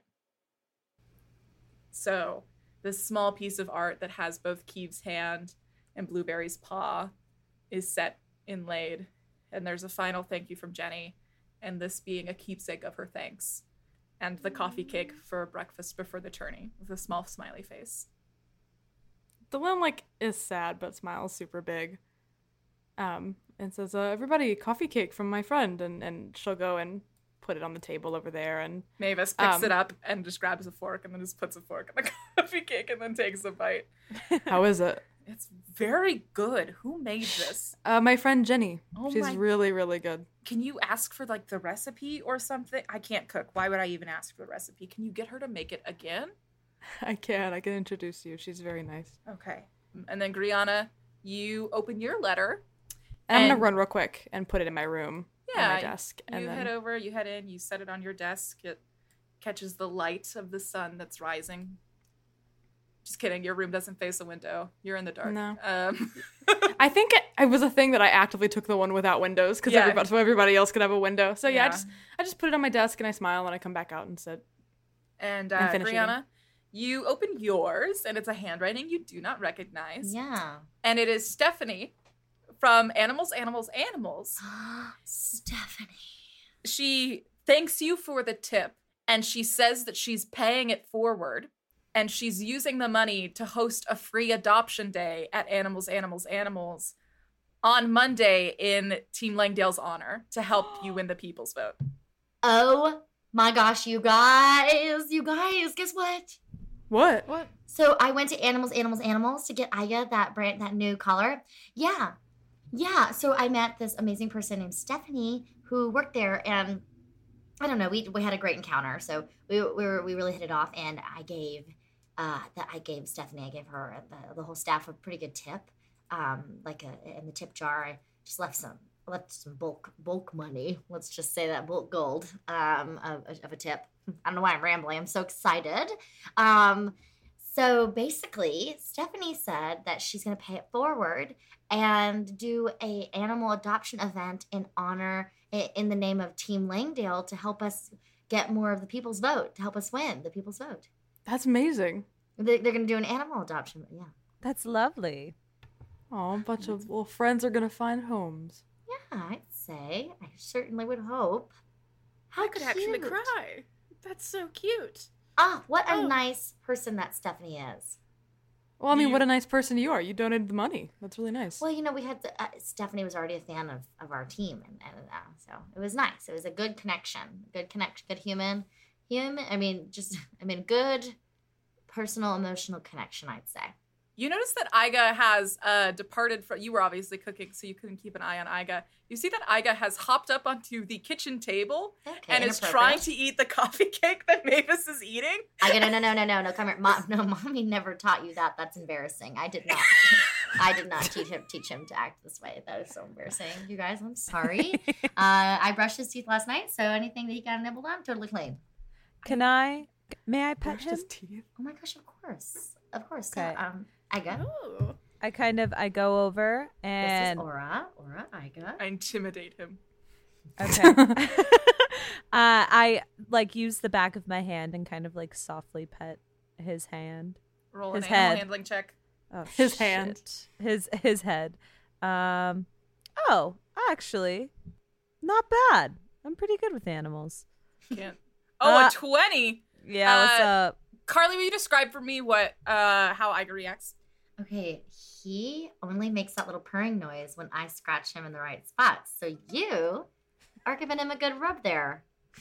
A: So this small piece of art that has both Keeve's hand and Blueberry's paw is set inlaid, and there's a final thank you from Jenny, and this being a keepsake of her thanks, and the coffee cake for breakfast before the tourney with a small smiley face.
D: The one like is sad but smiles super big. Um, and says, uh, "Everybody, coffee cake from my friend," and and she'll go and put it on the table over there. And
A: Mavis picks
D: Um,
A: it up and just grabs a fork and then just puts a fork in the coffee cake and then takes a bite.
D: how is it?
A: It's very good. Who made this?
D: Uh, my friend Jenny.
A: Oh
D: She's
A: my-
D: really really good.
A: Can you ask for like the recipe or something? I can't cook. Why would I even ask for the recipe? Can you get her to make it again?
D: I can. I can introduce you. She's very nice.
A: Okay. And then Griana, you open your letter.
D: And I'm
A: And-
D: gonna run real quick and put it in my room on
A: Yeah,
D: my desk.
A: You
D: And then
A: head over, you head in, you set it on your desk. It catches the light of the sun that's rising. Just kidding. Your room doesn't face a window. You're in the dark.
D: No.
A: Um,
D: I think it, it was a thing that I actively took the one without windows because
A: Yeah.
D: everybody, so everybody else could have a window. So yeah, I
A: Yeah.
D: just I just put it on my desk and I smile and I come back out and sit.
A: and
D: And
A: uh,
D: finish eating.
A: Brianna, you open yours, and it's a handwriting you do not recognize.
F: Yeah.
A: And it is Stephanie from Animals, Animals, Animals.
F: Stephanie.
A: She thanks you for the tip and she says that she's paying it forward, and she's using the money to host a free adoption day at Animals, Animals, Animals on Monday in Team Langdale's honor to help you win the people's vote.
F: Oh my gosh, you guys, you guys, guess what?
D: What?
C: What?
F: So I went to Animals, Animals, Animals to get Iga that brand, that new collar. Yeah, yeah. So I met this amazing person named Stephanie who worked there, and I don't know, we we had a great encounter. So we we were, we really hit it off, and I gave uh that I gave Stephanie, I gave her the, the whole staff a pretty good tip, um like a in the tip jar. I just left some left some bulk bulk money. Let's just say that bulk gold um of, of a tip. I don't know why I'm rambling. I'm so excited. Um, so basically, Stephanie said that she's going to pay it forward and do a animal adoption event in honor, in the name of Team Langdale, to help us get more of the people's vote, to help us win the people's vote.
D: That's amazing.
F: They- They're going to do an animal adoption, yeah.
E: That's lovely.
D: Oh, a bunch of little friends are gonna find homes.
F: Yeah, I'd say. I certainly would hope. How
B: I could actually
F: cute.
B: cry. That's so cute.
F: Ah, what a
B: Oh.
F: nice person that Stephanie is.
D: Well, I mean,
A: You-
D: what a nice person you are. You donated the money. That's really nice.
F: Well, you know, we had the, uh, Stephanie was already a fan of, of our team, and, and uh, so it was nice. It was a good connection, good connection, good human, human. I mean, just I mean, good personal, emotional connection, I'd say.
A: You notice that Iga has uh, departed from. You were obviously cooking, so you couldn't keep an eye on Iga. You see that Iga has hopped up onto the kitchen table
F: Okay,
A: and is
F: inappropriate.
A: trying to eat the coffee cake that Mavis is eating.
F: I go, no, no, no, no, no, no, come here, Mom. No, mommy never taught you that. That's embarrassing. I did not. I did not teach him teach him to act this way. That is so embarrassing. You guys, I'm sorry. uh, I brushed his teeth last night, so anything that he got nibbled on, totally clean.
E: Can I? May I pet
D: Brushed
E: him?
D: his teeth.
F: Oh my gosh, of course, of course.
E: Okay.
F: Yeah, um, Iga.
B: Oh.
E: I kind of I go over
F: This
E: and
F: is Aura. Aura, Iga.
A: I intimidate him.
E: okay. uh, I like use the back of my hand and kind of like softly pet his hand.
A: Roll
E: His
A: an animal
E: head.
A: handling check.
E: Oh,
D: His
E: shit.
D: hand.
E: His his head. Um. Oh, actually, not bad. I'm pretty good with animals.
A: Can't. Oh,
E: Uh,
A: a twenty.
E: Yeah. What's
A: Uh,
E: up?
A: Carly, will you describe for me what uh how Iga reacts?
F: Okay, he only makes that little purring noise when I scratch him in the right spots. So you are giving him a good rub there.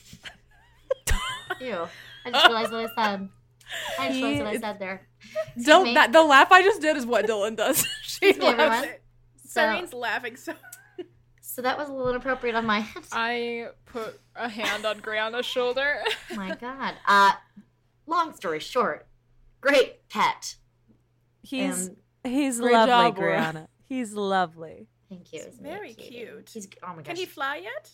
F: Ew. I just realized what I said. I just realized what I said there. Excuse
D: Dylan,
F: me.
D: that, the laugh I just did is what Dylan does. she
F: Excuse me,
D: laughs.
F: everyone. So,
B: Syrene's laughing so.
F: so that was a little inappropriate on my end.
C: I put a hand on Brianna's shoulder.
F: Oh my God. Uh, long story short, great pet.
E: He's
F: And
E: he's
D: Great
E: lovely,
D: job, Laura.
E: Brianna. He's lovely.
F: thank you.
B: He's
F: Isn't he
B: very cute.
F: He's oh my gosh.
B: Can he fly yet?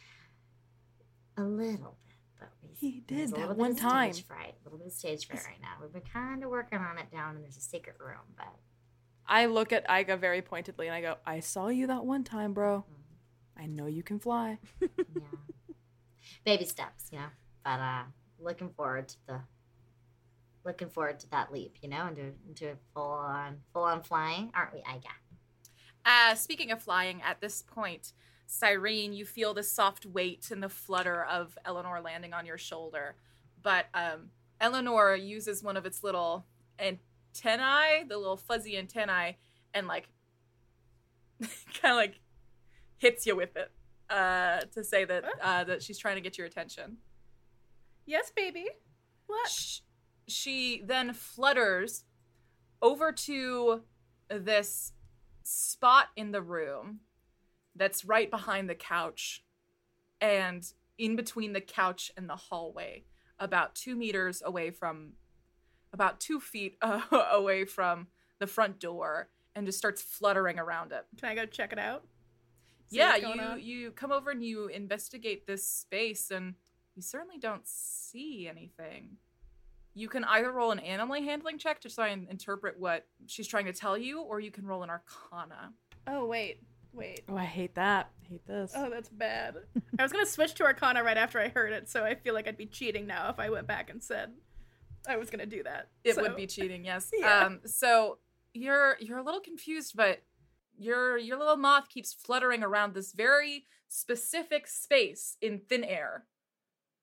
F: A little bit, but he's,
D: He did
F: he's a
D: that
F: little
D: one
F: bit of
D: time.
F: Stage fright, a little bit of stage fright right now. We've been kind of working on it down, and there's a secret room, but
D: I look at Iga very pointedly and I go, I saw you that one time, bro. I know you can fly.
F: yeah, baby steps, you know. But uh, looking forward to the looking forward to that leap, you know, into into full on full on flying, aren't we, Iga?
A: Uh, speaking of flying, at this point, Cyrene, you feel the soft weight and the flutter of Eleanor landing on your shoulder. But um, Eleanor uses one of its little antennae, the little fuzzy antennae, and like kind of like hits you with it uh, to say that uh, that she's trying to get your attention.
B: Yes, baby. What?
A: Sh- She then flutters over to this spot in the room that's right behind the couch and in between the couch and the hallway, about two meters away from, about two feet uh, away from the front door, and just starts fluttering around it.
B: Can I go check it out? See
A: Yeah,
B: what's going
A: you
B: on?
A: you come over and you investigate this space, and you certainly don't see anything. You can either roll an animal handling check to try and interpret what she's trying to tell you, or you can roll an arcana.
B: Oh wait, wait.
D: Oh, I hate that. I hate this.
B: Oh, that's bad. I was gonna switch to Arcana right after I heard it, so I feel like I'd be cheating now if I went back and said I was gonna do that.
A: It
B: So-
A: would be cheating, yes.
B: Yeah.
A: Um, so you're you're a little confused, but your your little moth keeps fluttering around this very specific space in thin air.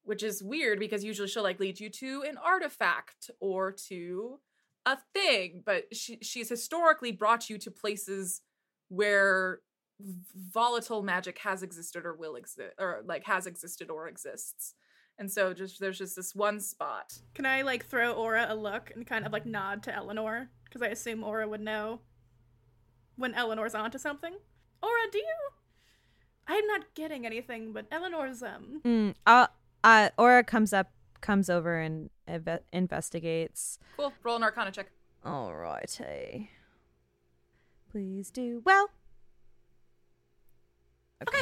A: which is weird because usually she'll like lead you to an artifact or to a thing, but she she's historically brought you to places where volatile magic has existed or will exist, or like has existed or exists. And so just there's just this one spot.
B: Can I like throw Aura a look and kind of like nod to Eleanor? Because I assume Aura would know when Eleanor's onto something. Aura, do you? I'm not getting anything, but Eleanor's um.
E: Mm, uh, uh, Aura comes up, comes over and inve- investigates.
A: Cool. Roll an Arcana check.
E: All righty. Please do well. Okay.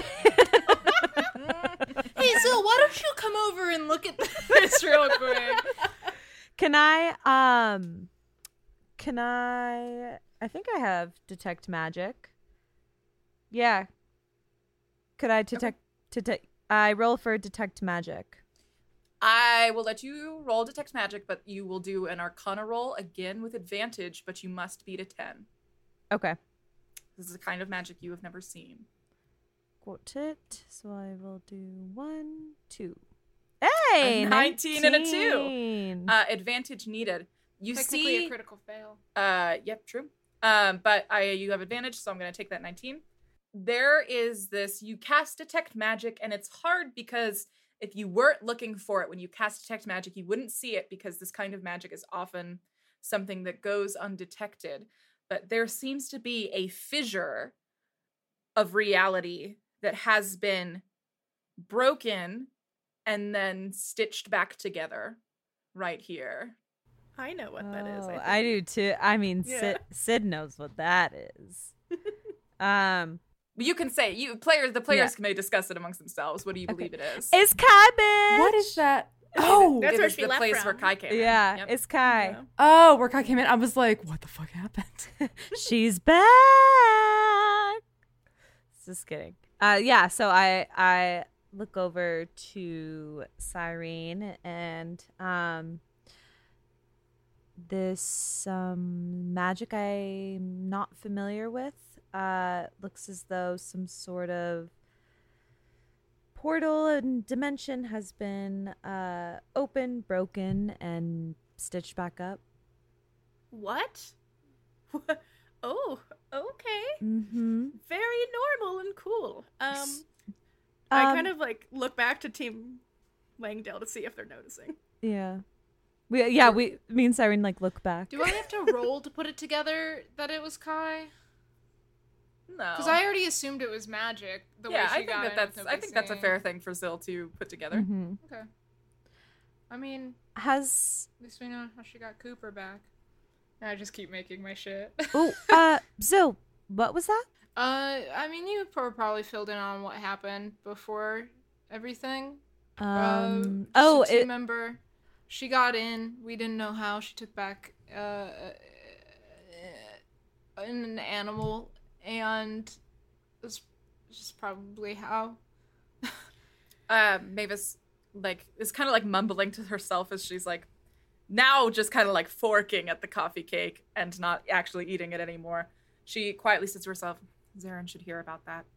C: Hey, Zil, why don't you come over and look at this real quick?
E: Can I, um, can I, I think I have detect magic. Yeah. Could I detect, detect, I roll for detect magic.
A: I will let you roll detect magic, but you will do an Arcana roll again with advantage, but you must beat a ten.
E: Okay.
A: This is a kind of magic you have never seen.
E: Got it. So I will do one, two. Hey,
A: A nineteen and a two.
E: nineteen.
A: Uh, advantage needed. You
C: Technically
A: see,
C: a critical fail.
A: uh, yep, true. Um, but I, you have advantage, so I'm going to take that nineteen. There is this, you cast detect magic, and it's hard because if you weren't looking for it when you cast detect magic, you wouldn't see it because this kind of magic is often something that goes undetected. But there seems to be a fissure of reality that has been broken and then stitched back together right here.
B: I know what that is.
E: Oh,
B: I, think.
E: I do too. I mean,
B: Yeah.
E: Sid, Sid knows what that is. um,
A: You can say, you players, the players
E: Yeah.
A: may discuss it amongst themselves. What do you
E: Okay.
A: believe it is?
E: it's Kai, bitch.
D: What is that? Oh,
B: That's
A: it
B: where
A: is
B: she
A: the
B: left
A: place
B: from.
A: where Kai came in.
E: Yeah,
A: Yep.
E: it's Kai.
B: Yeah.
D: oh, where Kai came in. I was like, what the fuck happened?
E: She's back. Just kidding. Uh, yeah. So I I look over to Cyrene and um this um magic I'm not familiar with. Uh, looks as though some sort of portal and dimension has been uh open, broken, and stitched back up.
B: What? Oh, okay.
E: Mm-hmm.
B: Very normal and cool. Um, I
E: Um,
B: kind of like look back to Team Langdale to see if they're noticing.
E: Yeah. We yeah, we me and Cyrene like look back.
C: Do I have to roll to put it together that it was Kai?
A: No.
C: Because I already assumed it was magic. The
A: yeah,
C: way
A: I
C: she
A: think
C: got
A: that
C: in
A: that's
C: with
A: I
C: nobody
A: think that's a
C: saying.
A: fair thing for Zil to put together.
E: Mm-hmm.
C: Okay. I mean,
E: Has
C: at least we know how she got Cooper back. I just keep making my shit.
E: oh uh Zil, what was that?
C: Uh, I mean, you pro- probably filled in on what happened before everything.
E: Um
C: Uh,
E: oh
C: just a team
E: it,
C: member. She got in. We didn't know how. She took back uh, an animal, and that's just probably how.
A: Uh, Mavis like is kind of like mumbling to herself as she's like now just kind of like forking at the coffee cake and not actually eating it anymore. She quietly says to herself, Zarin should hear about that.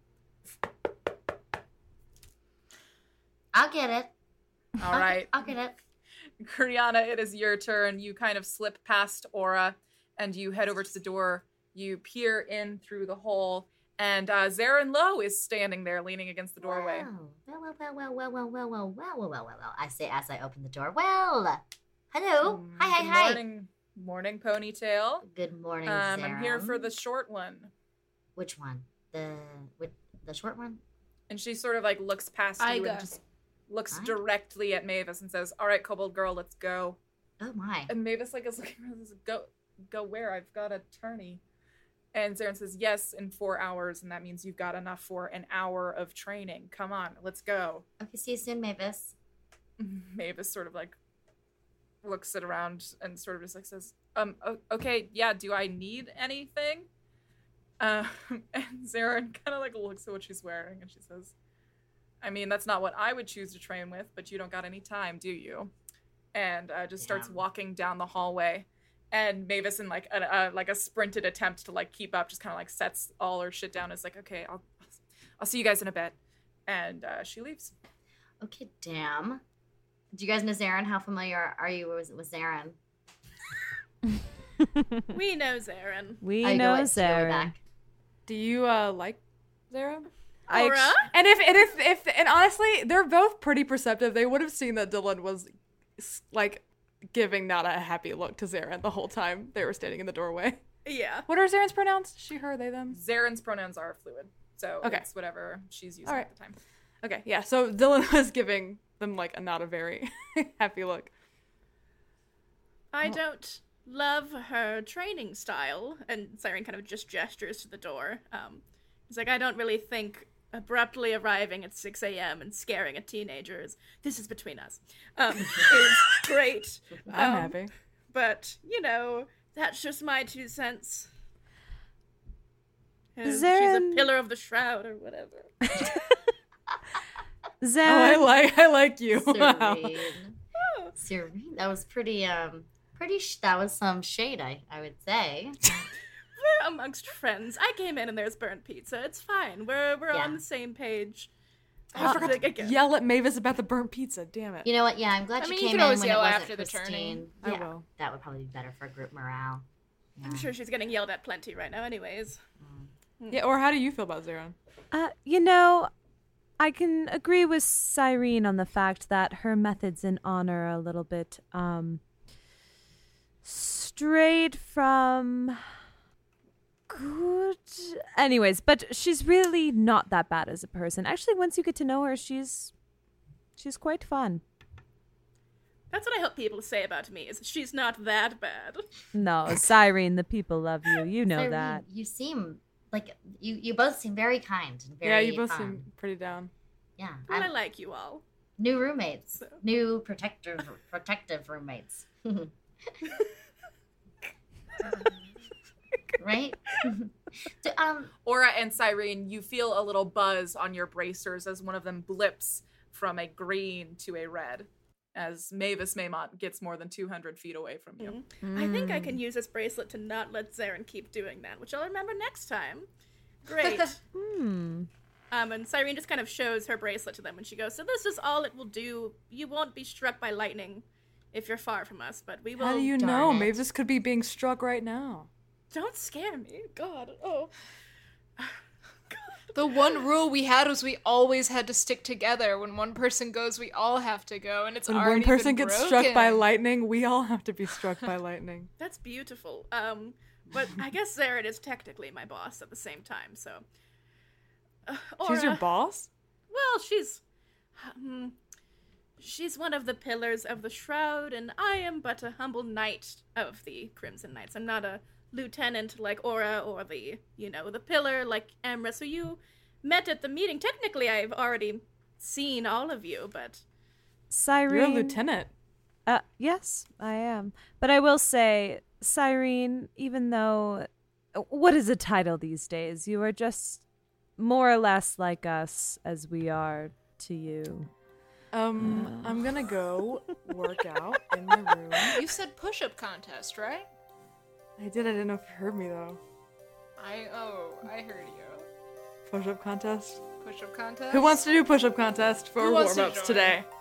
F: I'll get it.
A: All
F: I'll
A: right.
F: Get, I'll get it.
A: Kriana, it is your turn. You kind of slip past Aura and you head over to the door. You peer in through the hole, and uh, Zarin Lowe is standing there leaning against the doorway.
F: Wow. Well, well, well, well, well, well, well, well, well, well, well, well, well. I say as I open the door. Well, hello.
A: Mm,
F: Hi, hi,
A: good
F: hi.
A: Morning, morning, Ponytail.
F: Good morning,
A: Um, I'm here
F: Zarin.
A: for the short one.
F: Which one? The with the short one?
A: And she sort of like looks past you
C: Iga.
A: and just looks
F: Hi.
A: directly at Mavis and says, "All right, Kobold girl, let's go."
F: Oh my.
A: And Mavis like is looking around and says, "Go, go where? I've got a tourney." And Zarin says, "Yes, in four hours, and that means you've got enough for an hour of training. Come on, let's go."
F: Okay, see you soon, Mavis.
A: Mavis sort of like looks it around and sort of just like says, "Um, o- okay, yeah. Do I need anything?" Um, and Zarin kind of like looks at what she's wearing and she says, "I mean, that's not what I would choose to train with, but you don't got any time, do you?" And uh, just starts
F: Yeah.
A: walking down the hallway. And Mavis, in like a, a like a sprinted attempt to like keep up, just kind of like sets all her shit down. Is like, "Okay, I'll I'll see you guys in a bit," and uh, she leaves.
F: Okay, damn. Do you guys know Zarin? How familiar are you with, with Zarin?
B: We know Zarin.
E: We
F: Oh, you go
E: know
F: way- so you go way
E: Zarin.
F: back.
D: Do you uh like Zara?
E: I
B: Aura?
E: ex-
D: And if and if if and honestly, they're both pretty perceptive. They would have seen that Dylan was s- like giving not a happy look to Zarin the whole time they were standing in the doorway.
B: Yeah.
D: What are Zarin's pronouns? She, her, they, them.
A: Zarin's pronouns are fluid, so
D: Okay.
A: it's whatever she's using
D: All right.
A: at the time.
D: Okay, yeah. So Dylan was giving them like a not a very happy look.
B: I don't love her training style. And Siren kind of just gestures to the door. Um, he's like, I don't really think abruptly arriving at six a.m. and scaring a teenager is, this is between us, um, is great.
D: I'm
B: Um,
D: happy.
B: But, you know, that's just my two cents. Uh, She's a
E: Zarin-
B: pillar of the shroud or whatever.
D: Oh, I
E: Zarin,
D: like I like you. Wow.
F: Serene. Serene. That was pretty. Um, pretty. Sh- that was some shade. I I would say.
B: We're amongst friends. I came in and there's burnt pizza. It's fine. We're we're
F: Yeah.
B: on the same page.
D: I
B: Uh,
D: forgot
B: like,
D: to
B: again.
D: yell at Mavis about the burnt pizza. Damn it.
F: You know what? Yeah, I'm glad
C: I
F: you
C: mean, you
F: came
C: can always
F: in when it
C: yell
F: wasn't
C: after the
F: Christine.
C: turning.
D: I
F: Yeah,
D: will.
F: that would probably be better for group morale.
B: I'm
F: Yeah.
B: sure she's getting yelled at plenty right now, anyways.
D: Yeah. Or how do you feel about Zarin?
E: uh, you know, I can agree with Cyrene on the fact that her methods in honor are a little bit um strayed from good. Anyways, but she's really not that bad as a person. Actually, once you get to know her, she's she's quite fun.
B: That's what I hope people say about me, is she's not that bad.
E: No, Cyrene, the people love you. You know
F: Serene,
E: that.
F: You seem like you. You both seem very kind and very.
D: Yeah, you both
F: fun.
D: seem pretty down.
F: Yeah,
B: And I
F: I'm-
B: like you all.
F: new roommates,
B: So-
F: new protective protective roommates. Right? So, um,
A: Aura and Cyrene, you feel a little buzz on your bracers as one of them blips from a green to a red, as Mavis Maymont gets more than two hundred feet away from you.
B: I think I can use this bracelet to not let Zarin keep doing that, which I'll remember next time. Great.
E: Hmm.
B: Um, and Cyrene just kind of shows her bracelet to them when she goes, so this is all it will do. You won't be struck by lightning if you're far from us, but we will...
D: How do you
F: darn
D: know?
F: it.
D: Mavis could be being struck right now.
B: Don't scare me. God. Oh.
C: The one rule we had was we always had to stick together. When one person goes, we all have to go, and it's
D: When
C: already
D: one person
C: been
D: gets struck by
C: broken.
D: lightning, we all have to be struck by lightning.
B: That's beautiful. Um, but I guess Zarin is technically my boss at the same time, so... Uh,
D: She's your
B: Aura-
D: boss?
B: Well, she's... Um, she's one of the pillars of the Shroud, and I am but a humble knight of the Crimson Knights. I'm not a lieutenant like Aura or the, you know, the pillar like Emra. So you met at the meeting. Technically, I've already seen all of you, but...
E: Cyrene.
D: You're a lieutenant.
E: Uh, yes, I am. But I will say, Cyrene, even though. What is a title these days? You are just more or less like us as we are to you.
D: Um, I'm gonna go work out in my room.
C: You said push-up contest, right?
D: I did. I didn't know if you heard me though.
C: I oh, I heard you.
D: Push-up contest.
C: Push-up contest.
D: Who wants to do push-up contest for
C: Who wants to
D: warm-ups
C: join?
D: today?